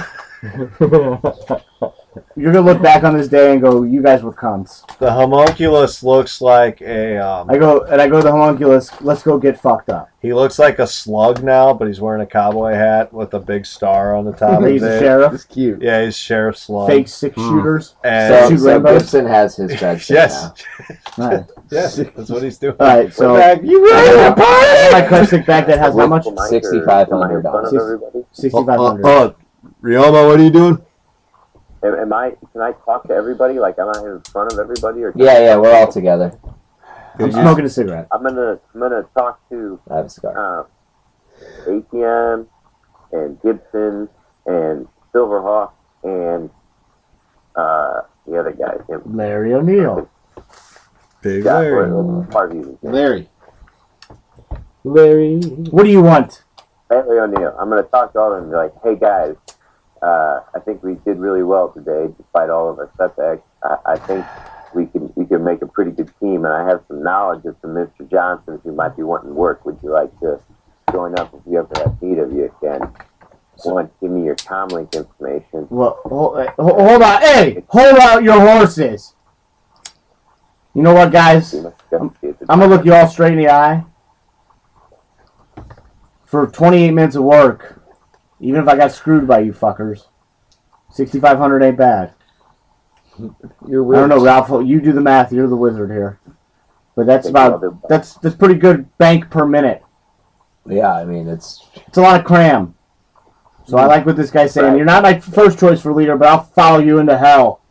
You're gonna look back on this day and go, you guys were cunts. The homunculus looks like a um, I go, and I go to the homunculus. Let's go get fucked up. he looks like a slug now, but he's wearing a cowboy hat with a big star on the top of He's a it. sheriff. It's cute. Yeah, he's sheriff slug. Fake six Mm. shooters. And So, Shoot so rainbows? Gibson has his cred stick yes, now. Right. yes, that's what he's doing. All right, so We're back. You ready I to have party? my cred stick back that has how much? Uncle Mike or sixty-five hundred am I in front of dollars. everybody? Sixty-five hundred. Oh, Ryoma, what are you doing? Am, am I? Can I talk to everybody? Like, am I in front of everybody? Or Yeah, yeah, we're all together. I'm smoking a cigarette. I'm gonna I'm gonna talk to I have a cigar. uh, A T M and Gibson and Silverhawk and uh, the other guy. Him. Larry O'Neill. Big Yeah, Larry. or- Harvey. Larry. Larry. What do you want? Larry O'Neill. I'm gonna talk to all of them and be like, hey guys, uh, I think we did really well today, despite all of our setbacks. I, I think we can we can make a pretty good team, and I have some knowledge of some Mister Johnsons who might be wanting work. Would you like to join up if you ever have need of you again? One, give me your Comlink information. Well, hold, uh, ho- hold on. Hey, hold out your horses. You know what, guys? You must definitely be at the I'm gonna look you all straight in the eye. For twenty-eight minutes of work, even if I got screwed by you fuckers, sixty-five hundred ain't bad. You're I don't know, rich. Ralph. You do the math. You're the wizard here. But that's Thank you, about other- that's that's pretty good bank per minute. Yeah, I mean, it's It's a lot of cram. So I like what this guy's saying. Right. You're not my first choice for leader, but I'll follow you into hell.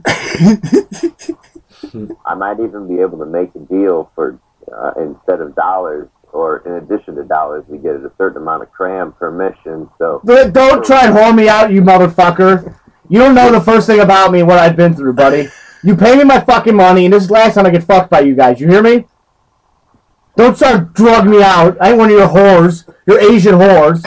I might even be able to make a deal for uh, instead of dollars, or in addition to dollars, we get a certain amount of cram per mission. So But don't try and whore me out, you motherfucker. You don't know the first thing about me and what I've been through, buddy. You pay me my fucking money, and this is the last time I get fucked by you guys. You hear me? Don't start drugging me out. I ain't one of your whores. Your Asian whores.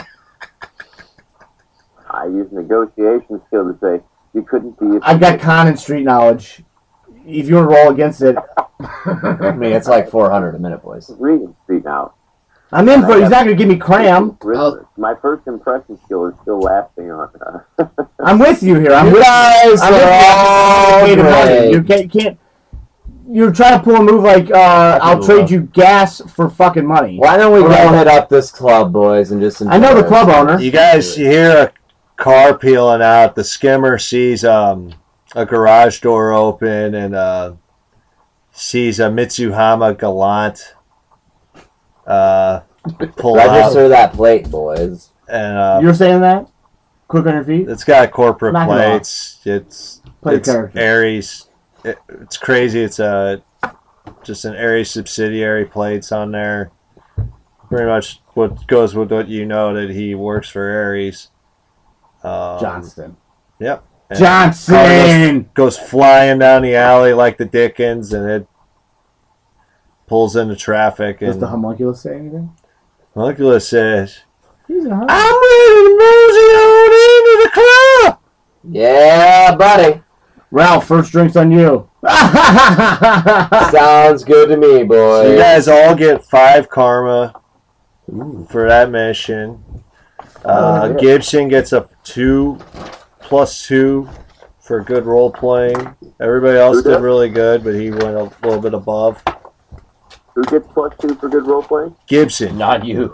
I use negotiation skill to say you couldn't be. I've got con and street knowledge. If you want to roll against it, I mean, it's like four hundred a minute, boys. reading street now. I'm in for it. He's not going to give me cram. My first impression skill is still lasting on. Uh, I'm with you here. I'm You with guys I'm are with you. all Money. great. You can't, you can't. You're trying to pull a move like uh, I'll trade you gas for fucking money. Why don't we go Right. hit up this club, boys, and just enjoy I know the it? club owner. You guys, you hear a car peeling out. The skimmer sees um, a garage door open and uh, sees a Mitsuhama Galant uh, pull out. Register that plate, boys. and uh, You're saying that? Quick on your feet? it's got corporate Knock it off. plates. It's Play it's character. Ares. It, it's crazy. It's a just an Ares subsidiary plates on there. Pretty much what goes with what you know that he works for Ares. Um, Johnston. Yep. And Johnson! Goes, goes flying down the alley like the Dickens, and it pulls into traffic. Does And the homunculus say anything? Homunculus says, He's a hum- "I'm ready to mosey on into the club." Yeah, buddy. Ralph, first drinks on you. Sounds good to me, So boy. you guys all get five karma Ooh. for that mission. Uh, Oh, Gibson gets a two plus two for good role playing. Everybody else Who did does? really good, but he went a little bit above. Who gets plus two for good role playing? Gibson, Not you.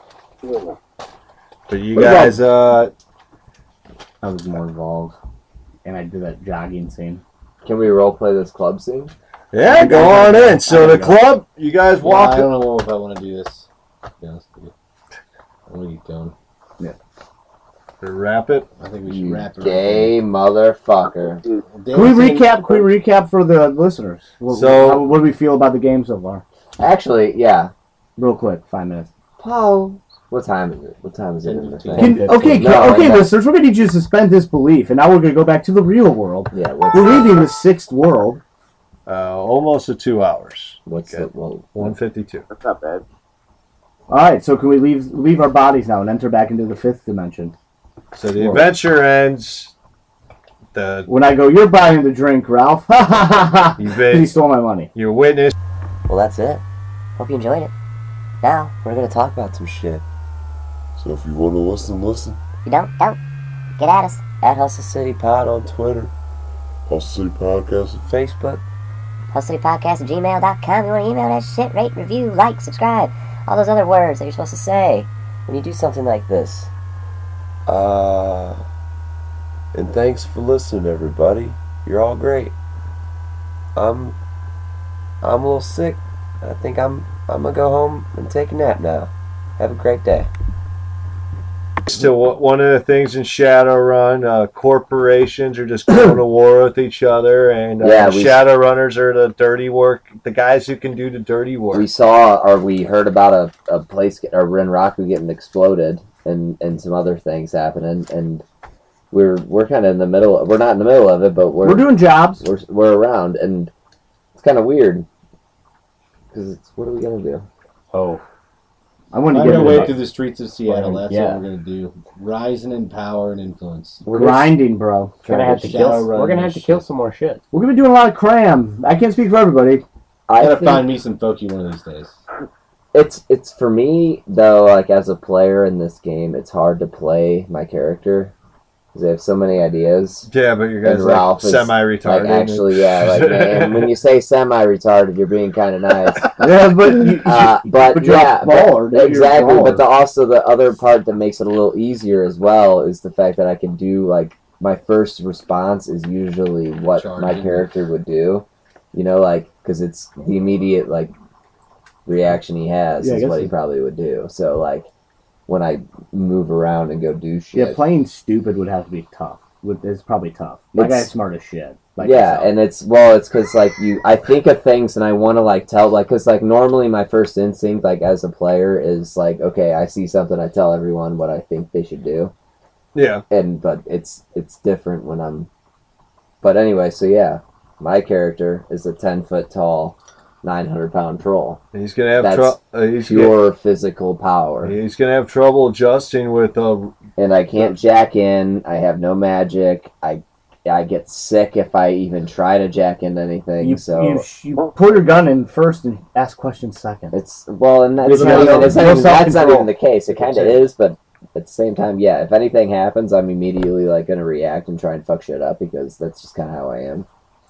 but you What about- guys, uh, I was more involved. And I did that jogging scene. Can we role play this club scene? yeah, go on in. So the club, you guys Yeah, walk. I don't know if I want to do this. To be honest with you. I want to get going. Wrap it. I think we should You wrap it. gay motherfucker. Dude, Can we recap? Can we recap for the listeners? What, So- how, what do we feel about the game so far? Actually, yeah. Real quick, five minutes. Paul. What time is it? What time is it in the thing? Can, okay, No, can, okay, no. listeners, we're going to need you to suspend disbelief, and now we're going to go back to the real world. Yeah, what's, We're leaving the sixth world. Uh, almost to two hours. what's Okay. the, well, One fifty-two. that's not bad. All right, so can we leave leave our bodies now and enter back into the fifth dimension? So the adventure ends. The When I go, you're buying the drink, Ralph. Ha ha ha ha. you He been, stole my money. your witness. well, that's it. Hope you enjoyed it. Now, we're going to talk about some shit. So if you want to listen, listen. If you don't, don't. Get at us. At Hustle City Pod on Twitter, Hustle City Podcast. Facebook. Hustle City Podcast at gmail dot com. You want to email that shit, rate, review, like, subscribe. All those other words that you're supposed to say. When you do something like this. Uh, and thanks for listening, everybody. You're all great. I'm, I'm a little sick. I think I'm, I'm gonna go home and take a nap now. Have a great day. Still, one of the things in Shadowrun, uh, corporations are just going to war with each other, and uh, Yeah, we- Shadowrunners are the dirty work, the guys who can do the dirty work. We saw, or we heard about a, a place, get, or Renraku getting exploded, and, and some other things happening, and we're we're kind of in the middle. We're not in the middle of it, but we're We're doing jobs. we're, we're around, and it's kind of weird because it's what are we gonna do? Oh. I want to Find get our rid way of through the streets of Seattle. That's Yeah. what we're gonna do. Rising in power and influence. We're grinding, bro. We're gonna have to Shadow kill. run We're gonna this have to kill shit. some more shit. We're gonna be doing a lot of cram. I can't speak for everybody. I I gotta think find me some folky one of these days. it's it's for me though. Like as a player in this game, it's hard to play my character because I have so many ideas. yeah, but you guys And like Ralph is, semi-retarded. Like actually, yeah. Like man, when you say semi-retarded, you're being kind of nice. Yeah, but you, Uh, but, But you're a yeah, but- baller, dude. You're a exactly. baller. But the, also the other part that makes it a little easier as well is the fact that I can do like my first response is usually what my Charging. character would do. You know, like because it's the immediate like reaction he has Yeah, I is guess what he it- probably would do. So like when I move around and go do shit. yeah, playing stupid would have to be tough. Would- It's probably tough. My It's- guy's smart as shit. Like yeah, yourself. and it's well, it's because like you, I think of things and I want to like tell like because like normally my first instinct like as a player is like okay, I see something, I tell everyone what I think they should do, yeah, and but it's it's different when I'm. But anyway, so yeah, my character is a ten foot tall, nine hundred pound troll, he's gonna have That's trouble. Uh, he's, gonna, pure physical power, he's gonna have trouble adjusting with uh, and I can't jack in. I have no magic. I. I get sick if I even try to jack into anything. you, so you, you put your gun in first and ask questions second. It's well, and that's There's not, no- even, it's not no even, that's not self-control. even the case. It kind of is, but at the same time, yeah. If anything happens, I'm immediately like gonna react and try and fuck shit up because that's just kind of how I am.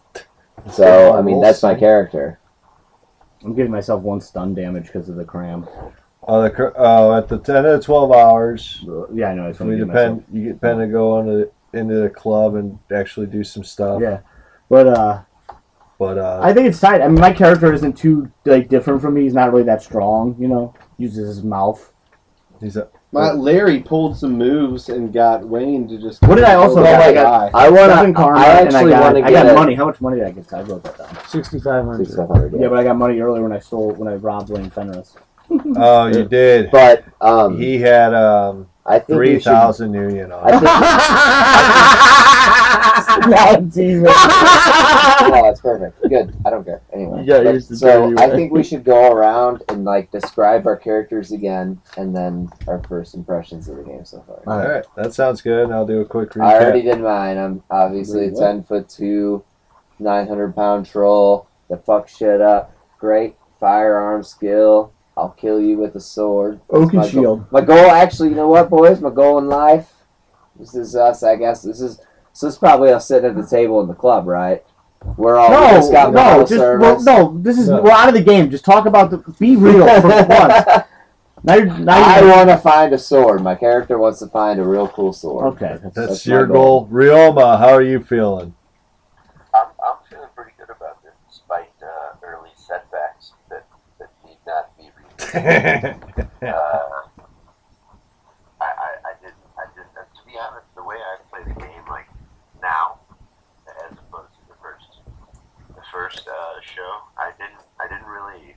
So I mean, that's my character. I'm giving myself one stun damage because of the cram. uh, the, cr- uh, at the ten to twelve hours. Yeah, I know. It's We gonna depend. You get depend to go on the, into the club and actually do some stuff. Yeah, but uh, But uh, I think it's tight. I mean, my character isn't too like different from me. He's not really that strong. You know, uses his mouth. he's a My Larry pulled some moves and got Wayne to just. What did I also go get? I by. got I want seven karma, I and I actually got, want to I get got a- money. How much money did I get? I wrote that down. sixty-five hundred. sixty-five hundred, Yeah, but I got money earlier when I stole when I robbed Wayne Fenris. Oh, you did. But um, He had um I think three we should. thousand union on. I it. think. Oh, that's perfect. Good. I don't care. Anyway. You got But- yours the so dirty I way. think we should go around and like describe our characters again, and then our first impressions of the game so far. All right, that sounds good. I'll do a quick recap. I already did mine. I'm obviously a Wait, what? ten foot two, nine hundred pound troll that fucks shit up. Great firearm skill. I'll kill you with a sword. That's Oaken my shield. Goal. My goal, actually, you know what, boys? My goal in life. This is us, I guess. This is so. This is probably us sitting at the table in the club, right? We're all we No, just got no, bottle just well, service. no. This is No. we're out of the game. Just talk about the. Be real for once. Now you're now I you're. want to find a sword. My character wants to find a real cool sword. Okay. That's, That's your my goal. Rioma, how are you feeling? I'm, I'm feeling pretty good about this, despite uh, early setbacks that, that need not be repeated. uh, I, I, I didn't, I didn't, uh, to be honest, the way I play the game, like now, as opposed to the first, the first uh, show, I didn't, I didn't really,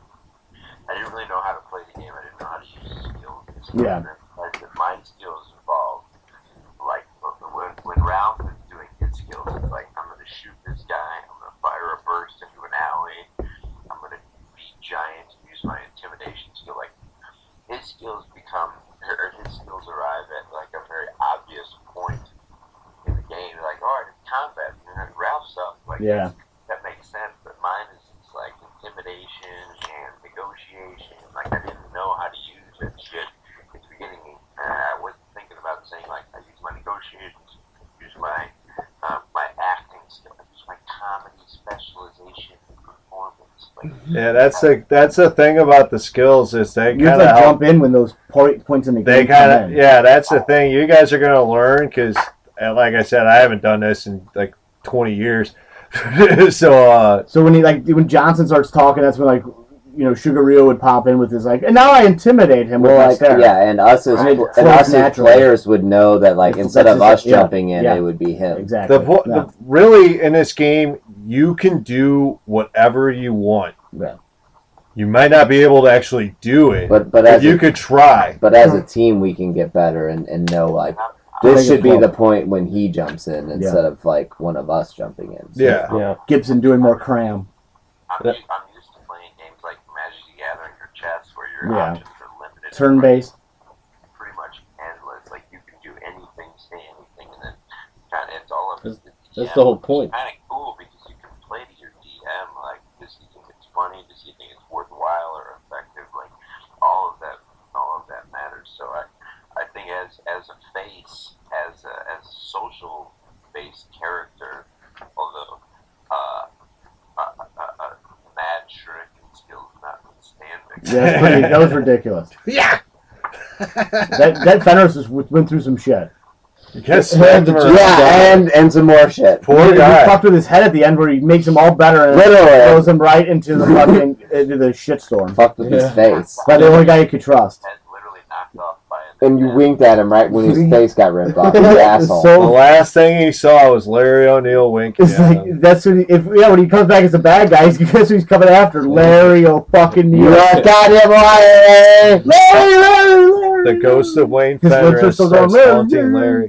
I didn't really know how to play the game. I didn't know how to use skills. And stuff. Yeah. And like, the mind skills involved, like when, when Ralph is doing his skills, it's like I'm gonna shoot this guy, I'm gonna fire a burst into an alley, I'm gonna be giant and use my intimidation skill. Like his skills become, or his skills arrive at like a very obvious point in the game. Like, all right, it's combat. And Ralph stuff, like Yeah. that makes sense. But mine is just like intimidation and negotiation. Like I didn't know how to use that shit at the beginning. Uh, I wasn't thinking about saying like I use my negotiations, use my uh, my acting skill, I use my comedy specialization and performance. Like, Yeah, that's the that's the thing about the skills is they You have kind to of like, help. jump in when those point, points in the They game kind come of in. yeah, that's the thing. You guys are gonna learn because, like I said, I haven't done this in like twenty years. so uh, So when he like when Johnson starts talking, that's when like you know Sugar Rio would pop in with his like, and now I intimidate him with Well, my like, stare. yeah, and us as And it and flows us as naturally. players would know that like It's- instead that's of just- us yeah, jumping in, yeah. it would be him. Exactly. the, vo- Yeah. the really in this game, you can do whatever you want. Yeah. You might not be able to actually do it, But but but as you a, could try. but as a team, we can get better and, and know like Make this it should be flow. the point when he jumps in instead Yeah. of like one of us jumping in. So- Yeah. Yeah. Gibson doing more cram. I'm, Yeah. used, I'm used to playing games like Magic the Gathering or chess, where your Yeah. options are limited. Turn based. Pretty much endless. Like you can do anything, say anything, and then kind of it's all up to the D M. That's the whole point. Kind of cool because you can play to your D M. Like, does he think it's funny? Does he think it's worthwhile or effective? Like, all of that, all of that matters. So I, I think as as a face, as a, as a social based character, although uh, uh, uh, uh, mad shuriken skills notwithstanding. Yeah, that's pretty, that was ridiculous. Yeah. That that Fenris was, went through some shit. You guys smacked him around. Yeah, and and some more shit. Poor he, he guy. fucked with his head at the end where he makes him all better and Literally. throws him right into the fucking into the shitstorm. Fucked with his Yeah. face. But the only guy you could trust. Head literally knocked off by an And you winked at him right when his face got ripped off. You asshole. The So last thing he saw was Larry O'Neill winking it's at like him. that's when he, if yeah when he comes back as a bad guy, he's guess who he's coming after? Larry O fucking You Neal. are a goddamn liar! Larry, Larry, Larry. The ghost of Wayne His lips are Fenris still going, starts Larry, haunting Larry. Larry.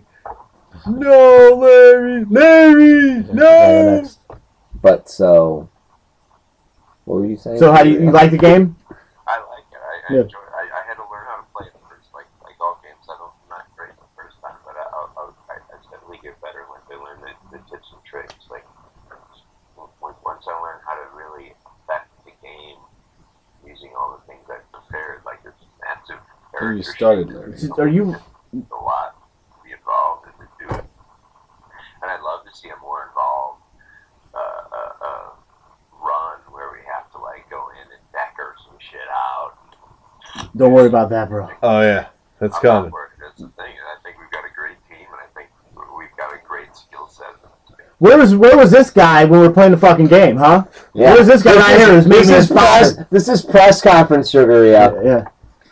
No, Larry! Larry! Yeah, No! next. But so, what were you saying? So how do you, you like the game? I like it. I, I Yeah. enjoy it. I, I had to learn how to play it first, like like all games. I don't I'm not great the first time, but I I, I, I steadily get better when I learn the, the tips and tricks. Like when, once I learn how to really affect the game using all the things I prepared, like this massive. Where you character started, sheet. Larry. Are you? A lot to be involved and to do it, and I'd love to see a more involved uh, uh, uh, run where we have to like go in and decker some shit out. Don't worry about that, bro. Oh, yeah. That's I'm coming. not worried. That's the thing, and I think we've got a great team, and I think we've got a great skill set. Where was where was this guy when we were playing the fucking game, huh? Yeah. Where's this guy right here? Who's This making is his fire? press. This is press conference, Sugar Rio. Yeah.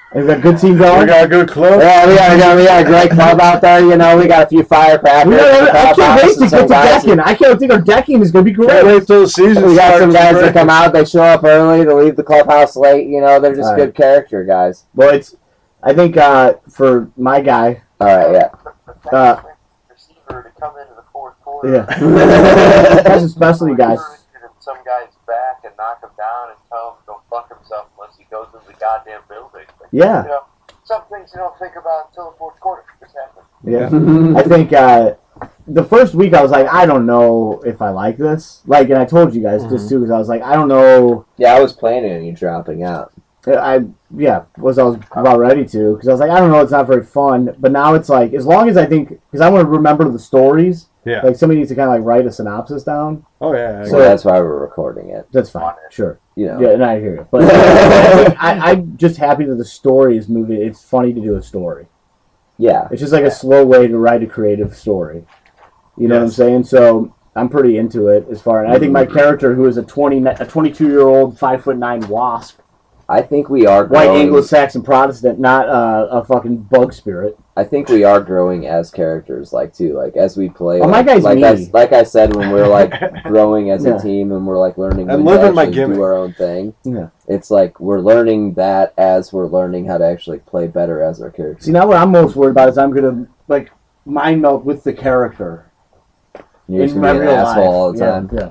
Is that a good team We going? got a good club. Yeah, we got, we got, we got a great club out there. You know, we got a few firecrackers. We got, I can't wait to some get to guys- decking. I can't think our decking is going to be Can't great. wait till the season We got some starts. guys that come out. They show up early. They leave the clubhouse late. You know, they're just All good character guys. Well, it's, I think uh, for my guy, All right, yeah. Uh, receiver to come into the fourth quarter. yeah, that's especially guys. Some guy's back and knock him down and tell him to go fuck himself unless he goes into the goddamn building. Yeah. You know, some things you don't think about until the fourth quarter. Just happen. Yeah, I think uh, the first week I was like, I don't know if I like this. Like, and I told you guys just too, because I was like, I don't know. Yeah, I was planning on you dropping out. I yeah, was I was about ready to, because I was like, I don't know, it's not very fun. But now it's like, as long as I think, because I want to remember the stories. Yeah. Like somebody needs to kind of like write a synopsis down. Oh yeah. So that's why we're recording it. That's fine, sure. You know. Yeah, and I hear you. But I, I, I'm just happy that the story is moving. It's funny to do a story. Yeah. It's just like a slow way to write a creative story. You know Yes. what I'm saying? So I'm pretty into it as far. And I think my character, who is a twenty, a twenty-two year old, five foot nine wasp, I think we are white growing. Anglo-Saxon Protestant, not uh, a fucking bug spirit. I think we are growing as characters, like too, like as we play. Oh, my like, guy's like me. I, like I said, when we're like growing as Yeah. a team and we're like learning I'm when to living my actually gimmick. do our own thing. Yeah. It's like we're learning that as we're learning how to actually play better as our characters. See, now what I'm most worried about is I'm gonna like mind melt with the character You're just in gonna my be an real asshole life. all the time. Yeah,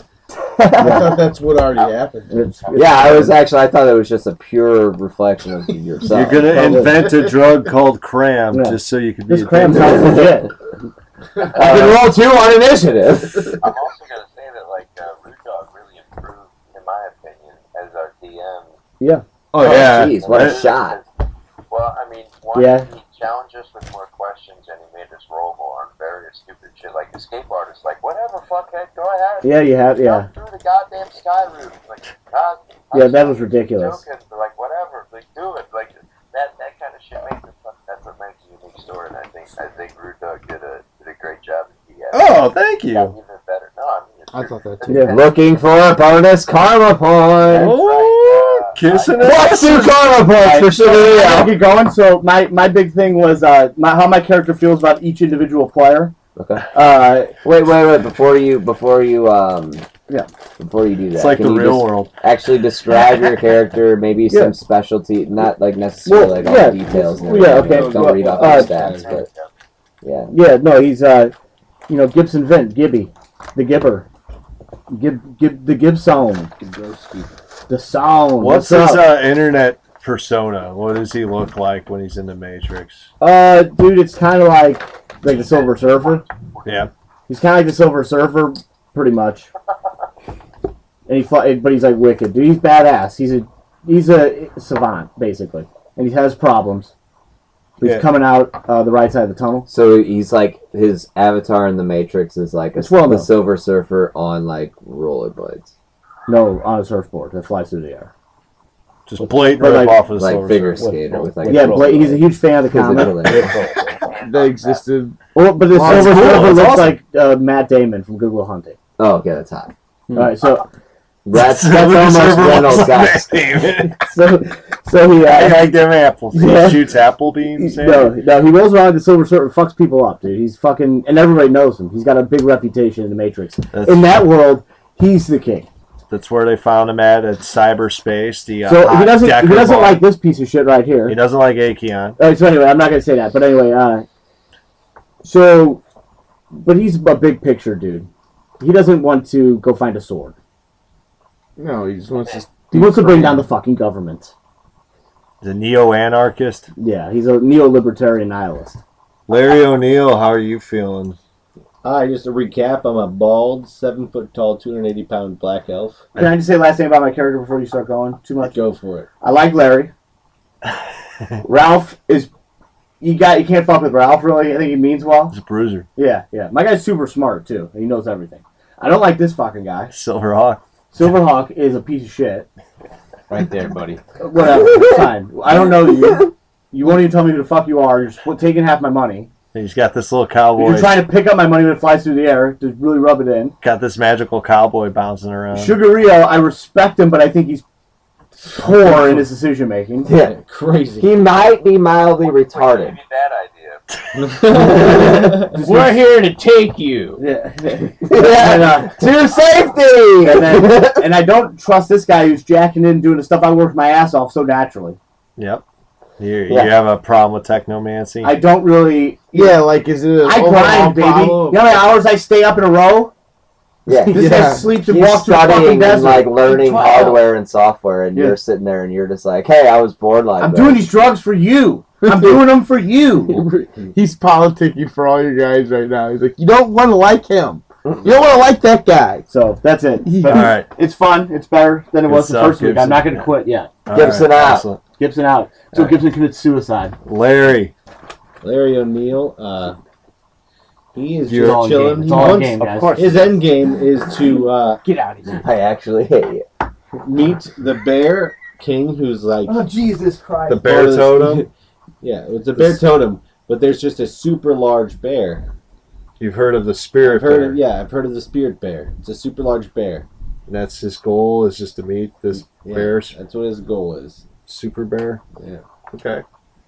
I thought that's what already happened. yeah. It's, Yeah, I was actually. I thought it was just a pure reflection of yourself. You're gonna Probably. invent a drug called cram Yeah. just so you can be. This a cram dick. sounds legit. I can roll two on initiative. I'm also going to say that, like, uh, Root Dog really improved, in my opinion, as our D M. Yeah. Oh yeah. Jeez, what a That- shot! Well, I mean, one, Yeah. he challenged us with more questions and he made us roll more on various stupid shit. Like, escape artists, like, whatever, fuckhead, go ahead. Yeah, you have. Yeah. Jump through the goddamn sky roof. Like, God, Yeah, I'm that was sorry, ridiculous. Joking, but like, whatever, like, do it. Like, that that kind of shit makes it fun. That's what makes a unique story, and I think I think Root Dog did a did a great job. He had Oh, thank got you. even better. No, I mean, it's I thought that too. Yeah. Looking for a bonus karma point. Oh, right, uh, kissing I- it. What's two karma points for I'll Shibuya? get going. So my, my big thing was uh, my, how my character feels about each individual player. Okay. Uh, Wait, wait, wait! Before you, before you, um, Yeah. before you do that, It's like can the you real just world. actually describe your character, maybe Yeah. some specialty, not like necessarily Well, like all yeah. the details. And Yeah, everything. okay. Don't read off Uh, your stats, but yeah. yeah, no, he's uh, you know, Gibson Vint, Gibby, the Gibber, Gib, Gib, the Gibson, the sound. What's What's his up? uh, internet persona? What does he look like when he's in the Matrix? Uh, dude, it's kind of like like the Silver Surfer. Yeah. He's kind of like the Silver Surfer, pretty much. And he, fought, but he's like wicked, dude. He's badass. He's a he's a savant basically, and he has problems. But he's Yeah. coming out uh, the right side of the tunnel. So he's like his avatar in the Matrix is like a, It's well the known. Silver Surfer on like rollerblades, No, on a surfboard that flies through the air. Just blatant But rip like- off of the like Silver figure Surfer. skater with like Yeah, a Bla- he's a huge fan of the comic. Physically. They existed. Well, but the Well, that's Silver cool. Surfer That's looks awesome. like uh, Matt Damon from Good Will Hunting. Oh, okay, that's hot. All right, so That's Silver that's almost Surfer Reynolds looks like esque. Damon. so so he I uh, like them apples. He Yeah. shoots apple beams. no no he rolls around the Silver Surfer, fucks people up, dude. He's fucking, and everybody knows him. He's got a big reputation in the Matrix. That's, In that world, he's the king. that's where they found him at at cyberspace. The uh, So he hot doesn't he Decker doesn't bar. like this piece of shit right here. He doesn't like Acheon. Uh, so anyway, I'm not gonna say that. But anyway, uh, so, but he's a big picture dude. He doesn't want to go find a sword. No, he just wants to. He wants to bring down the fucking government. The neo-anarchist. Yeah, he's a neo-libertarian nihilist. Larry O'Neill, how are you feeling? Hi, just to recap, I'm a bald, seven foot tall, two hundred eighty pound black elf. Can I just say last thing about my character before you start going? Too much. Go for it. I like Larry. Ralph is. You got. You can't fuck with Ralph. Really, I think he means well. He's a bruiser. Yeah, yeah. My guy's super smart too. He knows everything. I don't like this fucking guy. Silverhawk. Silverhawk is a piece of shit. Right there, buddy. Whatever. It's fine. I don't know you. You won't even tell me who the fuck you are. You're split, taking half my money. He's got this little cowboy. You're trying to pick up my money when it flies through the air to really rub it in. Got this magical cowboy bouncing around. Sugar Rio, I respect him, but I think he's poor in his decision making. Yeah. Crazy. He might be mildly retarded. That idea. We're here to take you. Yeah. Yeah, uh, to safety! and, then, and I don't trust this guy who's jacking in and doing the stuff I worked my ass off so naturally. Yep. You, Yeah. you have a problem with technomancy? I don't really. Yeah, like is it? An I overall grind, baby. problem? You know how many hours I stay up in a row? Yeah. This Yeah. guy sleeps and He's walks through the fucking studying and desert. like learning Wow. hardware and software, and Yeah. you're sitting there and you're just like, "Hey, I was bored like I'm that." doing these drugs for you. I'm doing them for you. He's politicking for all you guys right now. He's like, you don't want to like him. You don't want to like that guy. So that's it. But All right. It's fun. It's better than it Good was the stuff, first week. I'm Gibson. not going to quit yet. All Gibson out. excellent. Gibson out. So Gibson commits suicide. Larry, Larry O'Neill, uh, he is You're just all chilling. game. It's He all wants- game, guys. Of course. His end game is to uh, Get out of here. I actually hate you. meet the Bear King, who's like Oh, Jesus Christ. the bear part of this- totem. Yeah, it's a bear totem, but there's just a super large bear. You've heard of the spirit I've heard bear. of, yeah, I've heard of the spirit bear. It's a super large bear. And that's his goal, is just to meet this Yeah, bear, that's what his goal is. super bear. Yeah. Okay.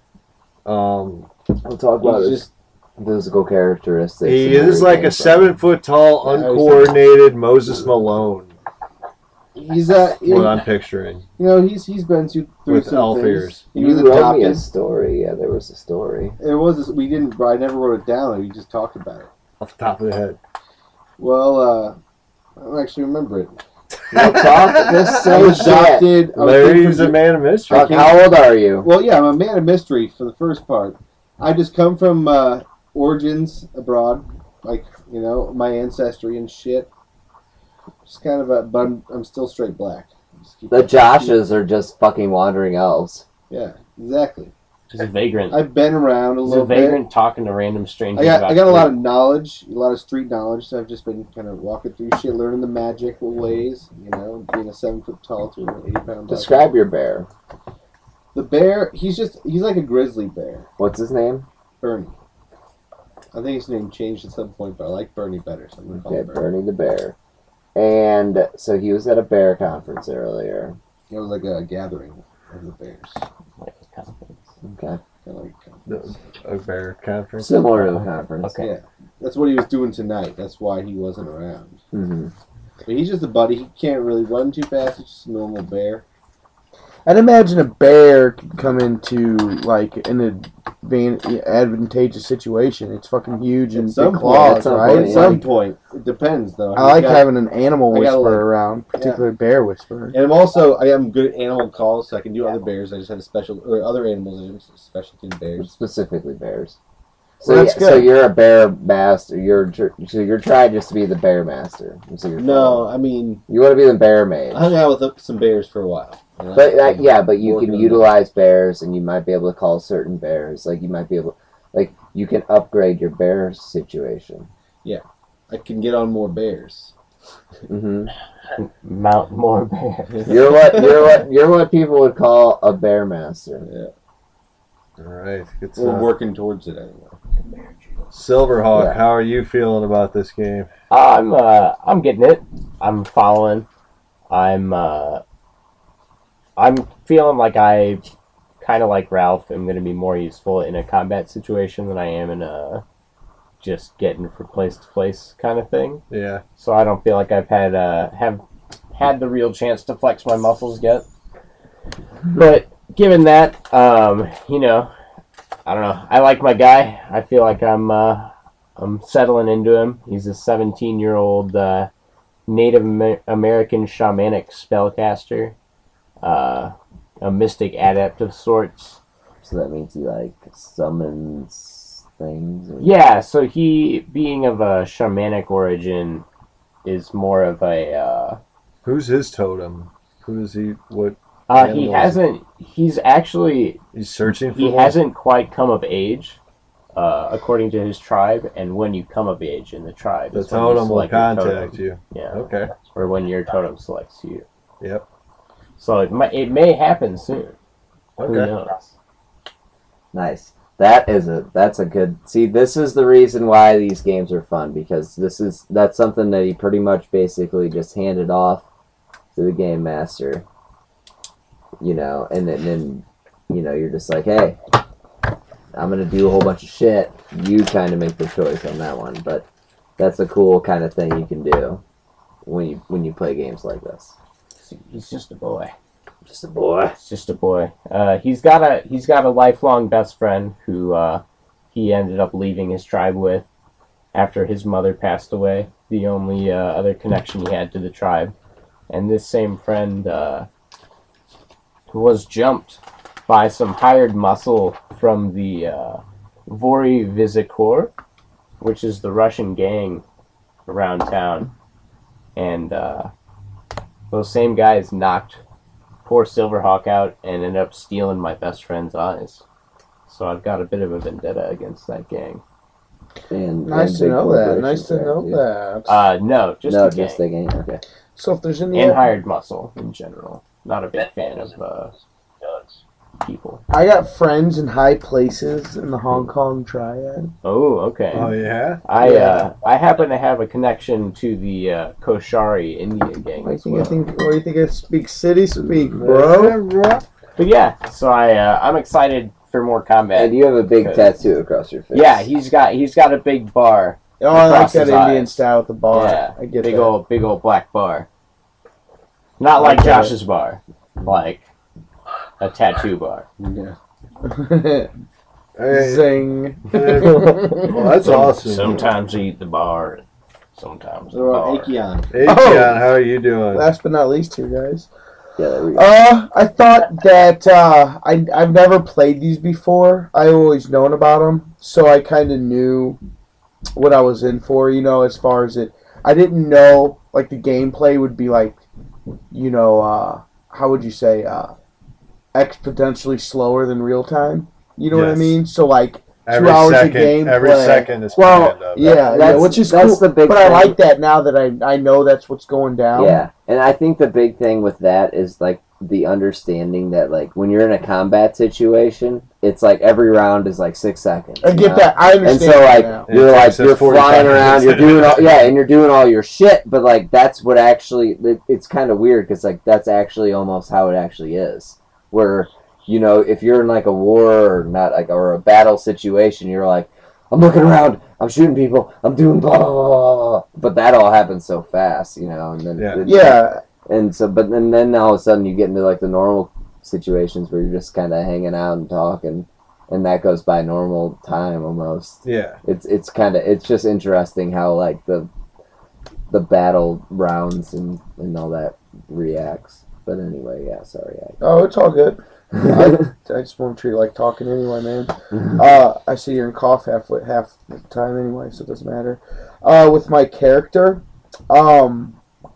Um, We'll talk about He's his just physical characteristics. he and where is like came a from. seven foot tall, Yeah, I was- uncoordinated Moses Malone. he's uh Is what you I'm picturing. know he's he's been through, through With some elf things. ears. He You was wrote me adopted. a story. Yeah, there was a story. It was this, we didn't. I never wrote it down. We just talked about it. Off the top of the head. Well, uh, I don't actually remember it. No talk. Just I say was shit. adopted. I was Larry's from- a man of mystery. Fuck, how old are you? Well, yeah, I'm a man of mystery for the first part. I just come from uh, origins abroad, like you know my ancestry and shit. Just kind of a, but I'm I'm still straight black. Just keep- The Joshes are just fucking wandering elves. Yeah, exactly. He's a vagrant. I've been around a He's little a bit. vagrant talking to random strangers. I got about I got a lot food. of knowledge, a lot of street knowledge. So I've just been kind of walking through shit, learning the magical ways. You know, being a seven foot tall, two hundred eighty pound. dog. Describe your bear. The bear. He's just he's like a grizzly bear. What's his name? Bernie. I think his name changed at some point, but I like Bernie better, so I'm gonna call Okay, him Bernie. Bernie the bear. And so he was at a bear conference earlier. It was like a gathering of the bears, Okay. kind of like a conference. A bear conference. Similar to the conference. Okay. Yeah, that's what he was doing tonight. That's why he wasn't around. hmm But he's just a buddy. He can't really run too fast. He's just a normal bear. I'd imagine a bear could come into like an advan- advantageous situation. It's fucking huge and At some big point, claws, at some right? At point, some Like, point, it depends though. I like He's got- having an animal I gotta, whisperer like- around, particularly bear whisperer. And I'm also I am good at animal calls, so I can do other bears. I just had a special or other animals. I just have a specialty in bears. Specifically bears. So, Well, that's yeah, so good. you're a bear master. You're tr- so you're trying just to be the bear master. That's what you're No, trying. I mean You want to be the bear mage. I hung out with some bears for a while. you know? But that, yeah, but you Working can on utilize bears, and you might be able to call certain bears. Like you might be able, like you can upgrade your bear situation. I can get on more bears. hmm Mount more bear. You're what you're what you're what people would call a bear master. Yeah, All right. It's, we're uh, working towards it anyway. Silverhawk, Yeah. how are you feeling about this game? I'm uh I'm getting it. I'm following. I'm uh I'm feeling like I kind of like Ralph am going to be more useful in a combat situation than I am in a just getting from place to place kind of thing. Yeah. So I don't feel like I've had uh have had the real chance to flex my muscles yet. But given that, um, you know, I don't know. I like my guy. I feel like I'm uh, I'm settling into him. He's a seventeen-year-old uh, Native Amer- American shamanic spellcaster, uh, a mystic adept of sorts. So that means he like summons things. Or... Yeah, so he, being of a shamanic origin, is more of a. Uh, Who's his totem? Who is he? What? uh, he Animals. hasn't. He's actually. He's searching for He one? hasn't quite come of age, uh, according to his tribe. And when you come of age in the tribe, The is when you totem will select your contact totem. you. Yeah, Okay. or when your totem selects you. Yep. So it might, it may happen soon. Who Okay. knows? Nice. That is a that's a good. See, this is the reason why these games are fun, because this is that's something that he pretty much basically just handed off to the game master. you know, and then, then you know, you're just like, hey, I'm gonna do a whole bunch of shit. You kind of make the choice on that one, but that's a cool kind of thing you can do when you when you play games like this. He's just a boy. Just a boy. He's just a boy. Uh, he's got a he's got a lifelong best friend who uh, he ended up leaving his tribe with after his mother passed away. The only uh, other connection he had to the tribe, and this same friend uh, was jumped by some hired muscle from the uh, Vori Vizikor, which is the Russian gang around town, and uh, those same guys knocked poor Silverhawk out and ended up stealing my best friend's eyes. So I've got a bit of a vendetta against that gang. And, Nice and to big know that. corporations Nice to there, know dude. that. Uh, no, just no, the gang. just the game. Okay. So if there's any, And hired muscle in general. Not a big fan of uh, people. I got friends in high places in the Hong Kong Triad. Oh, okay. Oh yeah. I Yeah. uh, I happen to have a connection to the uh, Koshari Indian gang I as think well. I think. What do you think? I speak city speak, bro. But yeah, so I uh, I'm excited for more combat. And you have a big Good. tattoo across your face. Yeah, he's got he's got a big bar. Oh, I like Across that his Indian eyes. style with the bar. Yeah, I get big that. old big old black bar. Not I like get Josh's bar, like a tattoo bar. Yeah. Hey, Zing. well, that's awesome. Sometimes you eat the bar, and sometimes the So, uh, bar. Acheon. Hey, Oh. Keon, how are you doing? Last but not least, here, guys. Yeah, there we go. Uh, I thought that uh, I I've never played these before. I always known about them, so I kind of knew what I was in for. You know, as far as it, I didn't know like the gameplay would be like, you know, uh, how would you say, uh, exponentially slower than real time. You know what I Yes. mean? So like Every two hours second, of gameplay. every second is Well, planned up. yeah, yeah, That's- which is that's cool. the big but I thing. like that now that I I know that's what's going down. Yeah, and I think the big thing with that is like the understanding that like when you're in a combat situation, it's like every round is like six seconds. I you get know? that. I And understand so that like now. you're It like takes us you're forty-five flying around, you're minutes. doing all yeah, and you're doing all your shit, but like that's what actually it, it's kind of weird because like that's actually almost how it actually is. Where you know if you're in like a war or not like or a battle situation, you're like I'm looking around, I'm shooting people, I'm doing blah blah blah, blah, blah. But that all happens so fast, you know, and then Yeah. then- Yeah, and so but then then all of a sudden you get into like the normal situations where you're just kind of hanging out and talking, and that goes by normal time almost. Yeah. It's it's kind of it's just interesting how like the the battle rounds and and all that reacts. But anyway, yeah, sorry. oh, it's all good. I, I just want to treat it like talking anyway, man. Uh, I see you're in cough half half the time anyway, so it doesn't matter. Uh, with my character, um,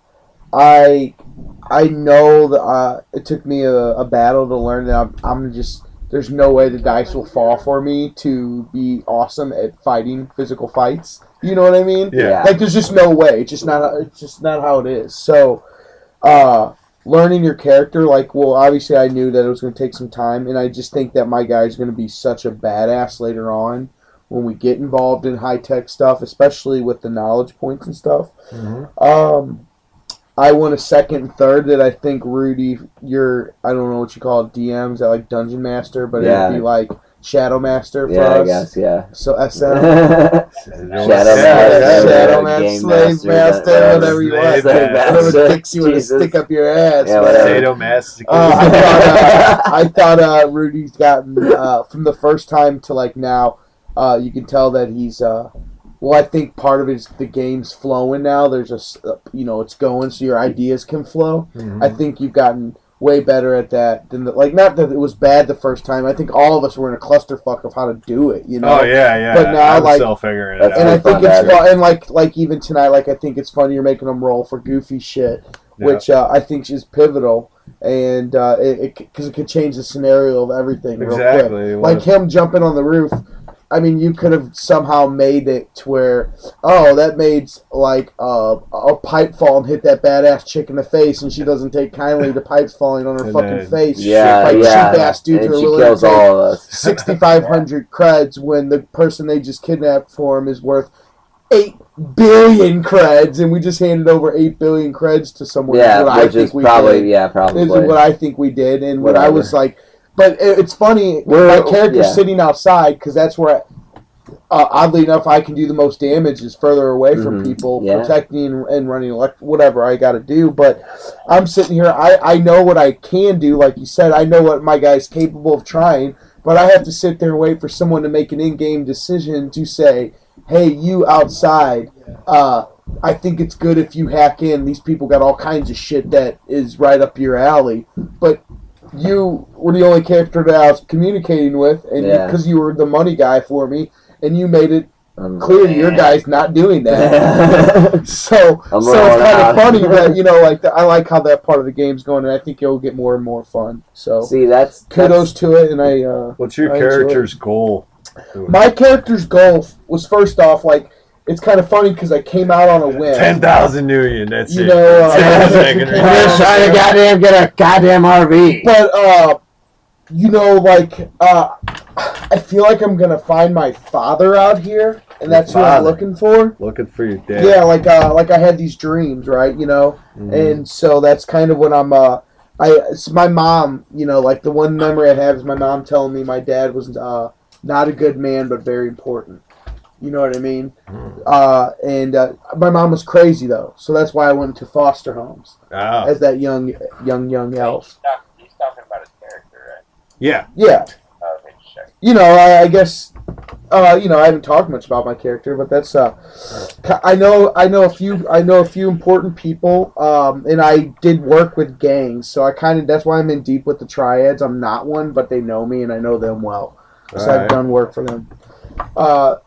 I I know that uh, it took me a, a battle to learn that I'm, I'm just there's no way the dice will fall for me to be awesome at fighting physical fights. You know what I mean? Yeah. Like there's just no way. It's just not. It's just not how it is. So, uh, learning your character, like, well, obviously I knew that it was going to take some time, and I just think that my guy's going to be such a badass later on when we get involved in high tech stuff, especially with the knowledge points and stuff. Mm-hmm. Um, I went a second and third that I think Rudy, your I don't know what you call it, D Ms at like Dungeon Master, but Yeah. it'd be like Shadow Master for Yeah, I us. guess yeah. So S M. Shadow Master, Shadow Master, Game Slave Master, whatever you want. Slave Whatever Master, dicks you want to Jesus. stick up your ass. Yeah, man. whatever. Sadomasochism. Uh, I thought, uh, I thought uh, Rudy's gotten uh, from the first time to like now. Uh, you can tell that he's. Uh, well, I think part of it is the game's flowing now. There's a, s- uh, you know, it's going so your ideas can flow. Mhm. I think you've gotten way better at that than the, like. Not that it was bad the first time. I think all of us were in a clusterfuck of how to do it. You know. Oh yeah, yeah. But now, I'm like- still figuring it That's out. And I It's not think it's bad. fun, and like like even tonight, like I think it's fun. You're making them roll for goofy shit, Yeah. which uh, I think is pivotal, and uh, it because it, could change the scenario of everything real quick. Exactly. Like him jumping on the roof. I mean, you could have somehow made it to where, oh, that made like uh, a pipe fall and hit that badass chick in the face, and she doesn't take kindly to pipes falling on her And fucking then- face. Yeah, like yeah. cheap ass dudes and are she willing kills to take all of us. sixty-five hundred creds when the person they just kidnapped for him is worth eight billion creds, and we just handed over eight billion creds to someone. Yeah, what I which think is we probably did. yeah, probably. This is what I think we did, and what I Whatever. was like. But it, it's funny. We're- my character's yeah. sitting outside because that's where, I, uh, oddly enough, I can do the most damage. Is further away from Mhm. people, Yeah. protecting and, and running elect- whatever I got to do. But I'm sitting here. I I know what I can do. Like you said, I know what my guy's capable of trying. But I have to sit there and wait for someone to make an in-game decision to say, "Hey, you outside." Uh, I think it's good if you hack in. These people got all kinds of shit that is right up your alley. But you were the only character that I was communicating with, and Yeah. because you were the money guy for me, and you made it Um, clear your guy's not doing that. so, I'm so it's rolling kind out. of funny that you know, like the, I like how that part of the game's going, and I think it'll get more and more fun. So, See, that's kudos to it, and I. Uh, What's your I enjoy it. character's goal? My character's goal was first off like. It's kind of funny because I came out on a whim. Ten thousand million. That's You it. know, That's uh, it. yeah. Second Yeah. round. Just trying to goddamn get a goddamn R V. But uh, you know, like uh, I feel like I'm gonna find my father out here, and that's who I'm father. looking for. Looking for your dad. Yeah, like uh, like I had these dreams, right? You know, Mhm. and so that's kind of what I'm. Uh, I it's my mom. You know, like the one memory I have is my mom telling me my dad was uh, not a good man, but very important. You know what I mean? Uh, and uh, my mom was crazy though, so that's why I went to foster homes Oh. as that young, young, young elf. He's talking about his character, right? Yeah. Yeah, Oh, okay, check. you know, I, I guess, uh, you know, I haven't talked much about my character, but that's uh, I know, I know a few, I know a few important people, um, and I did work with gangs, so I kind of that's why I'm in deep with the triads. I'm not one, but they know me and I know them well, so I've Alright. done work for them. Uh,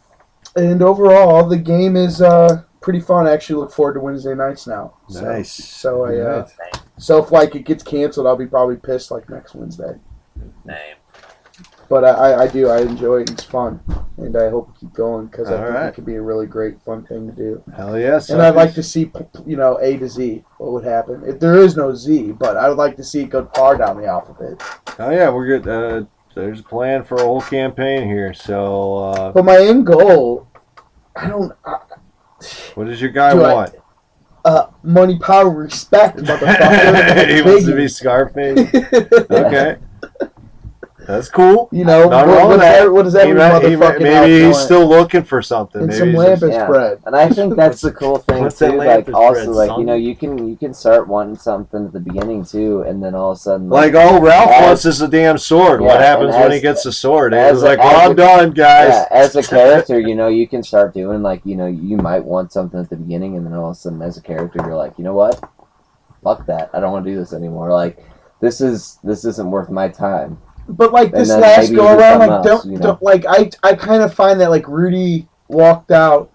and overall, the game is uh pretty fun. I actually look forward to Wednesday nights now. So, Nice. So I, uh, Nice. so if like it gets canceled, I'll be probably pissed like next Wednesday. Name. But I, I, I do. I enjoy it. It's fun, and I hope to keep going because I think Alright. it could be a really great, fun thing to do. Hell yes. And I'd like to see, you know, A to Z. What would happen if there is no Z? But I would like to see it go far down the alphabet. Oh yeah, we're good. Uh, there's a plan for a whole campaign here. So, uh, But my end goal, I don't. I, what does your guy Do I- want? uh, money, power, respect, motherfucker. He wants to be Biggie. Scarface. Okay, that's cool. You know, Not what, wrong what, with does that. every, what does He every might- he might- motherfucking maybe elf he's want? still looking for something. And Maybe some he's just- Lampus Yeah. bread. And I think that's the cool thing What's too. that Like Lampus also, bread, like son? you know, you can you can start wanting something at the beginning too, and then all of a sudden, Like, oh, Ralph as- wants is a damn sword. Yeah, what happens and when as- he gets the sword? as He's a- like, as well, a- I'm done, guys. Yeah, as a character, you know, you can start doing like you know, you might want something at the beginning, and then all of a sudden, as a character, you're like, you know what? Fuck that! I don't want to do this anymore. Like, this is this isn't worth my time. But like And this then last maybe go you do around, like something else, don't, you know? don't like I I kind of find that like Rudy walked out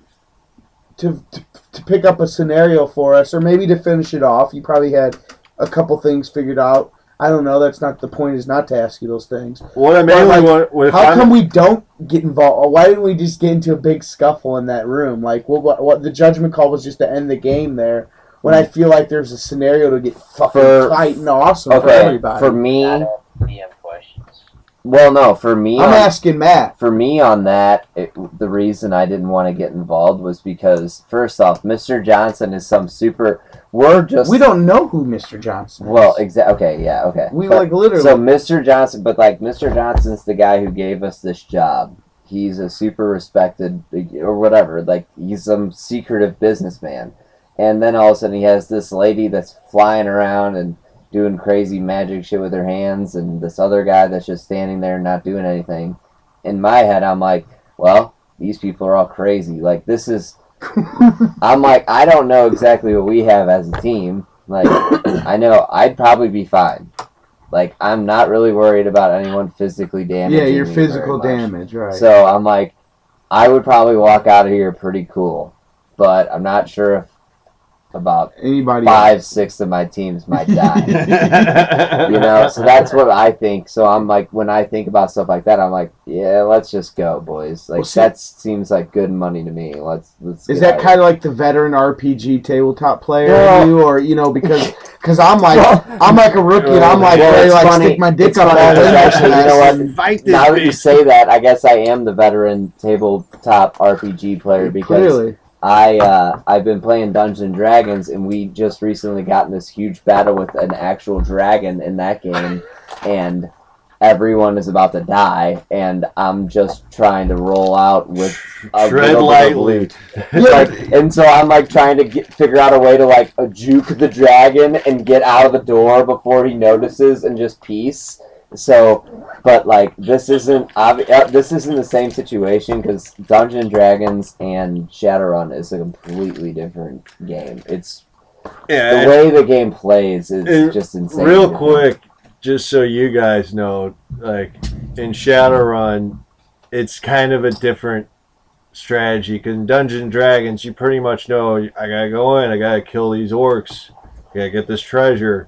to, to to pick up a scenario for us, or maybe to finish it off. He probably had a couple things figured out. I don't know. That's not the point. Is not to ask you those things. What I mainly like, want, what if How I'm- come we don't get involved? Why didn't we just get into a big scuffle in that room? Like what what, what the judgment call was just to end the game there. When I feel like there's a scenario to get fucking For- tight and awesome for Okay, everybody. for me, D M questions. well, no, for me, I'm on- asking Matt. for me on that, it, the reason I didn't want to get involved was because first off, Mister Johnson is some super. We're just We don't know who Mister Johnson is. Well, exactly. Okay, yeah, okay. We, But- like, literally- So Mister Johnson, but like Mister Johnson's the guy who gave us this job. He's a super respected or whatever. Like he's some secretive businessman, and then all of a sudden he has this lady that's flying around and doing crazy magic shit with her hands, and this other guy that's just standing there not doing anything. In my head, I'm like, well, these people are all crazy. Like this is. I'm like, I don't know exactly what we have as a team. Like, I know I'd probably be fine. Like, I'm not really worried about anyone physically damaging Yeah, your me physical very much. damage, right. So I'm like, I would probably walk out of here pretty cool. But I'm not sure if about Anybody five, else? six of my teams might die. You know, so that's what I think. So I'm like, when I think about stuff like that, I'm like, yeah, let's just go, boys. Like Well, see- that seems like good money to me. Let's let's. Is get that out kind of like the veteran R P G tabletop player Well- in you, or you know, because because I'm like I'm like a rookie and I'm like Well, ready to it's like funny. stick my dick It's up funny all in because this actually, you know mess. what? Fight this Now that you beast. say that, I guess I am the veteran tabletop R P G player because Clearly. I uh, I've been playing Dungeons and Dragons, and we just recently got in this huge battle with an actual dragon in that game, and everyone is about to die, and I'm just trying to roll out with a Tread little bit of loot. Like, and so I'm like trying to get, figure out a way to like uh, juke the dragon and get out of the door before he notices, and just peace. So, but like this isn't obvi- uh, this isn't the same situation because Dungeons and Dragons and Shadowrun is a completely different game. It's Yeah, the way the game plays is and just insane. real different. quick, just so you guys know, like in Shadowrun, it's kind of a different strategy. Because in Dungeons and Dragons, you pretty much know I gotta go in, I gotta kill these orcs, I gotta get this treasure.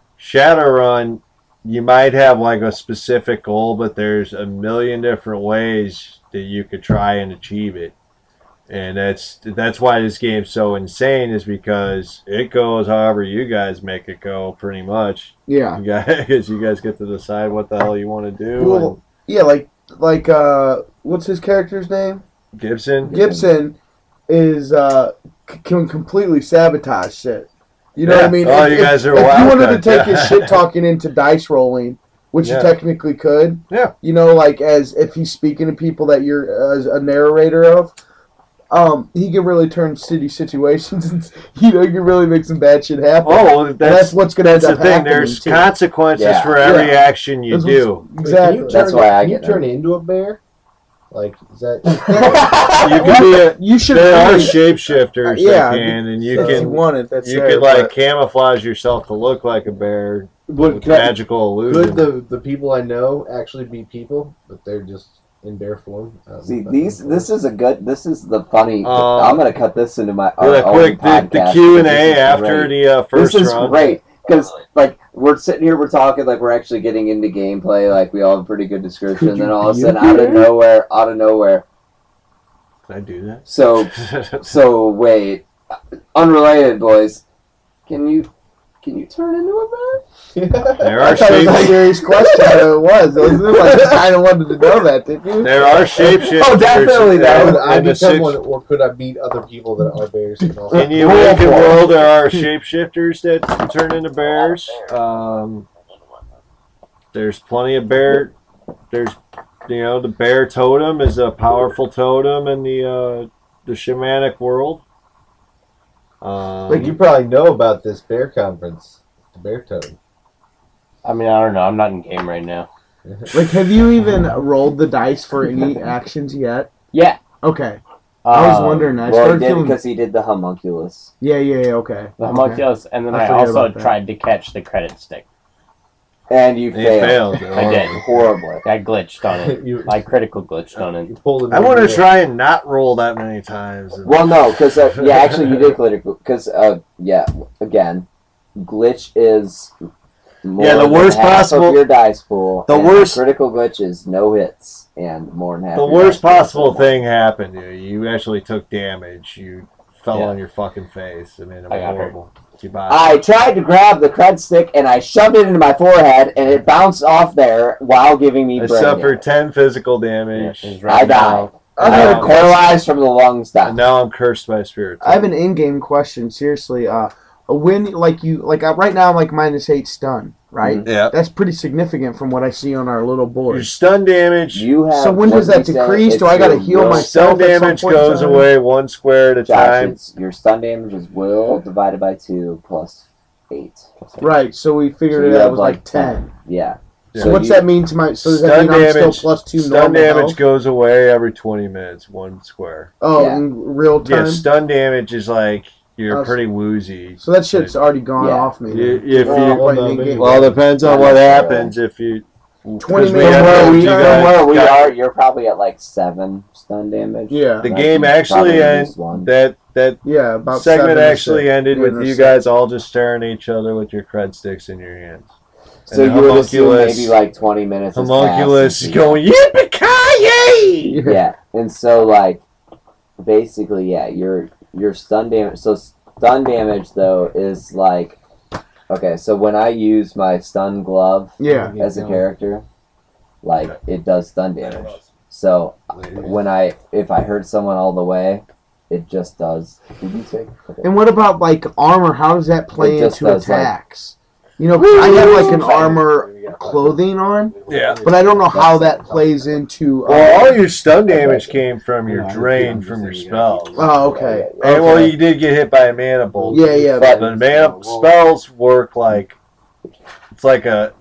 Shadowrun, you might have like a specific goal, but there's a million different ways that you could try and achieve it. And that's that's why this game's so insane, is because it goes however you guys make it go, pretty much. Yeah. You guys, you guys get to decide what the hell you want to do. Well, yeah, like like uh, what's his character's name? and Gibson, Gibson is uh c- can completely sabotage shit. You know Yeah. what I mean? Oh, if, you if- guys are if you wanted to wildcats. take his shit talking into dice rolling, which Yeah. you technically could. Yeah. You know, like as if he's speaking to people that you're as a narrator of. Um, he can really turn city situations, and you know, he can really make some bad shit happen. Oh, well, And that's- that's what's going to end that's up the thing. happening. There's too. consequences Yeah. for every Yeah. action you That's do. what's- Exactly. Can you That's turn, why I can you get turn nervous. into a bear? Like, is that... You can be a, You should there are really- shapeshifters Uh, yeah, that can, and you if can you want it, that's you there, can like but- camouflage yourself to look like a bear Would- with could I- magical illusion. Could the, the people I know actually be people, but they're just in bear form? I don't See, know if that's these cool. this is a good. This is the funny. Um, I'm gonna cut this into my our Really own quick, the, podcast the Q and because A this is after great. the uh, first This is round. great because like we're sitting here, we're talking like we're actually getting into gameplay. Like we all have a pretty good description. And then all of a sudden, out of nowhere, out of nowhere. Can I do that? So, so wait, unrelated, boys. Can you can you turn into a bear? There I are thought it was a shapes. serious question. but It was. It was like you kind of wanted to know that, didn't you? There are shapeshifters. Oh, definitely, in- that Could would- I in the become six- one, or could I beat other people that are bears? And also In the awakened world, there are shapeshifters that can turn into bears. Um, there's plenty of bear. There's, you know, the bear totem is a powerful totem in the uh, the shamanic world. Um, Like, you probably know about this bear conference, the bear totem. I mean, I don't know. I'm not in game right now. Like, have you even rolled the dice for any actions yet? Yeah. Okay. I was Um, wondering. I Well, he started did feeling. because he did the homunculus. Yeah, yeah, yeah. Okay. The okay. homunculus, and then I I, forget also about that. tried to catch the credit stick. And you He failed. failed. I did. Horribly. I glitched on it. You- I critical glitched on You it. pulled it I in want to the- try and not roll that many times. Well, no, because uh, yeah, actually you did critical. Because uh, yeah, again, glitch is more Yeah, the than worst half possible- of your dice pool. the and worst- critical glitch is no hits and more than half. The your worst dice pool is possible no thing happened to you. You actually took damage. You fell Yeah. on your fucking face. I mean, it was I got hurt. horrible. Goodbye. I tried to grab the cred stick and I shoved it into my forehead and it bounced off there while giving me I brain suffered damage. ten physical damage, It was I right died. now. I've I had a am question. paralyzed from the lungs and down. now I'm cursed by spirit. I have an in-game question. Seriously, uh, when like you like uh, right now I'm like minus eight stun, right? Yeah. That's pretty significant from what I see on our little Your board. stun damage. You have. So when what does that we say, decrease? it's Do I gotta your heal will- myself? Stun at some damage point in goes time? away one square at a Josh, time. it's, your stun damage is will divided by two plus eight. Right. So we figured So it you out have was like ten. Yeah. So, So what's you- that mean to my? So does that Stun mean I'm still damage- plus two Stun normal damage health? goes away every twenty minutes, one square. Oh, Yeah. in real time. Yeah, stun damage is like you're Oh, pretty woozy. So that shit's already gone Yeah. off me. You- then. if Well, you- I'm playing well, in-game. Well, it depends on Not what necessarily. happens if you. twenty 'cause we minutes have where to- we you are- guys From where we got- are, you're probably at like seven stun damage. Yeah. The Right, game you actually probably ends lose one. that that Yeah, about segment seven to actually six. ended Yeah, with no, you six. guys all just staring at each other with your cred sticks in your hands. So And you the would assume homunculus- maybe like twenty minutes has Homunculus passed. going, yippee-ki-yay! Yeah, and so like, basically, yeah, your your stun damage. So stun damage though is like, okay, so when I use my stun glove, Yeah. as a character, like it does stun damage. So when I if I hurt someone all the way, it just does. Did you say? Okay. And what about like armor? How does that play It just into does, like- attacks? You know, I have like an armor clothing on, Yeah. but I don't know how that plays into. Uh, Well, all your stun damage came from your drain from your spells. oh, okay. And well, Okay. you did get hit by a mana bolt. Yeah, yeah. But the mana spells work like it's like a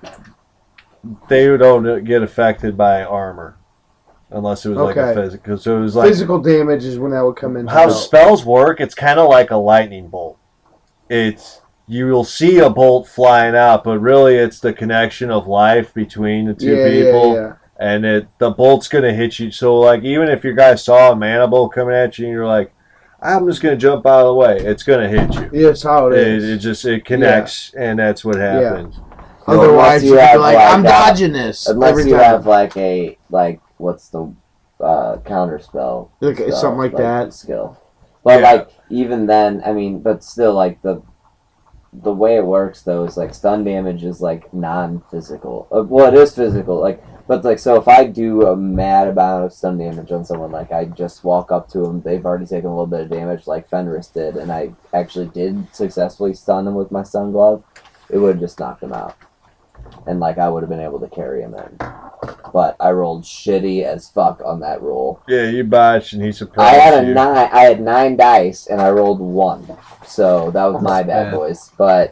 they don't get affected by armor unless it was like a Okay. physical. So it was like Physical damage is when that would come in. how spells work. It's kind of like a lightning bolt. It's you will see a bolt flying out, but really it's the connection of life between the two Yeah, yeah, people. yeah. And it the bolt's gonna hit you. So like even if your guy saw a mana bolt coming at you and you're like, I'm just gonna jump out of the way, it's gonna hit you. Yeah, that's how it It, is. it just it connects and that's what happens. No, Otherwise, unless you could be have, like, I'm uh, dodging this Unless every you time. have like a like what's the uh, counter spell? Like, spell, something like that. skill. But Yeah. like even then, I mean, but still like the the way it works though is like stun damage is like non-physical. Uh, well, it is physical, like but like so if I do a mad amount of stun damage on someone, like I just walk up to them, they've already taken a little bit of damage, like Fenris did, and I actually did successfully stun them with my stun glove, it would have just knocked them out. And like I would have been able to carry him in, but I rolled shitty as fuck on that roll. Yeah, you botched and he I surprised had a you. nine. I had nine dice and I rolled one, so that was my bad, bad. boys. But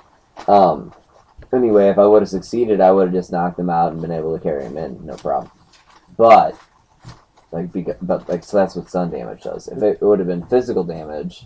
um, anyway, if I would have succeeded, I would have just knocked him out and been able to carry him in, no problem. But like, beca- but like, so that's what stun damage does. If it would have been physical damage,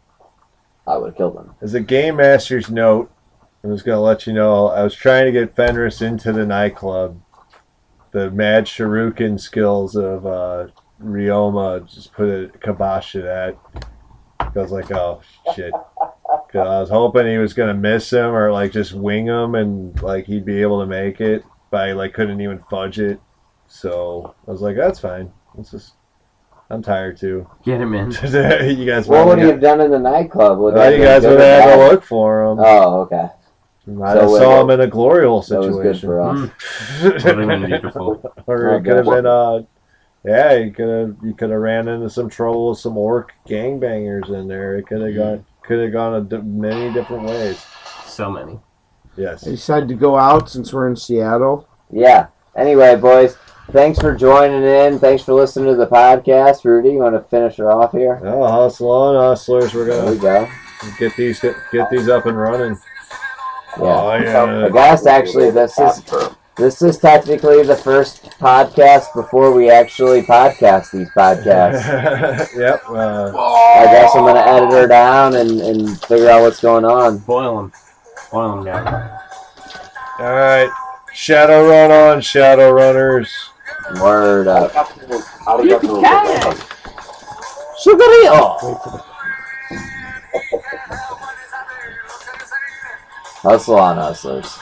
I would have killed him. As a game master's note, I'm just gonna let you know I was trying to get Fenris into the nightclub. The mad shuriken skills of uh, Ryoma just put a kibosh to that. I was like, oh shit. 'Cause I was hoping he was gonna miss him or like just wing him and like he'd be able to make it, but I like couldn't even fudge it. So I was like, that's fine. It's just I'm tired too. Get him in. You guys What would probably he have done in the nightclub? Would Well, that you been guys good would or have had to bad? look for him. Oh, okay. I So saw it- him in a glory hole That was good situation. for us. Would have been beautiful. Or Oh, it could have God. been uh yeah, you could have you could have ran into some trouble with some orc gangbangers in there. It could have gone could have gone a di- many different ways. So many. Yes. I decided to go out since we're in Seattle. Yeah. Anyway, boys, thanks for joining in. Thanks for listening to the podcast. Rudy, you want to finish her off here? Oh, hustle on, hustlers. We're There we gonna go. get these get, get these up and running. Yeah. Oh yeah. I guess actually this is this is technically the first podcast before we actually podcast these podcasts. Yep. Uh, I guess I'm gonna edit her down and, and figure out what's going on. Boil him. Boil him down. all right. Shadow run on, shadow runners. Word up. Yippee-ki-yay! Sugarito! Hustle on, hustlers.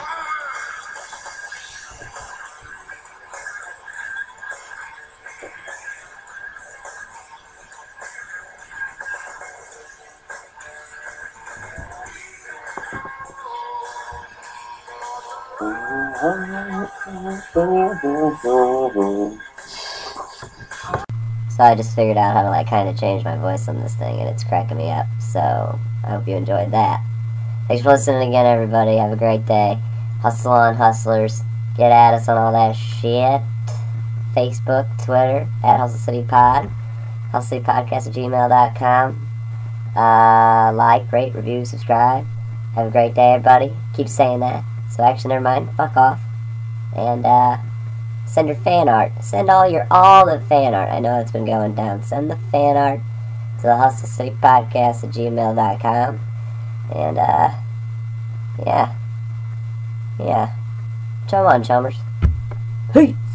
So I just figured out how to like kind of change my voice on this thing, and it's cracking me up. So I hope you enjoyed that. Thanks for listening again, everybody. Have a great day. Hustle on, hustlers. Get at us on all that shit. Facebook, Twitter, at Hustle City Pod. Hustle City Podcast at gmail dot com. Uh, like, rate, review, subscribe. Have a great day, everybody. Keep saying that. So actually, never mind. Fuck off. And, uh... send your fan art. Send all your all the fan art. I know it's been going down. Send the fan art to the Hustle City Podcast at gmail dot com. And uh yeah. Yeah. Chum on, chummers. Hey!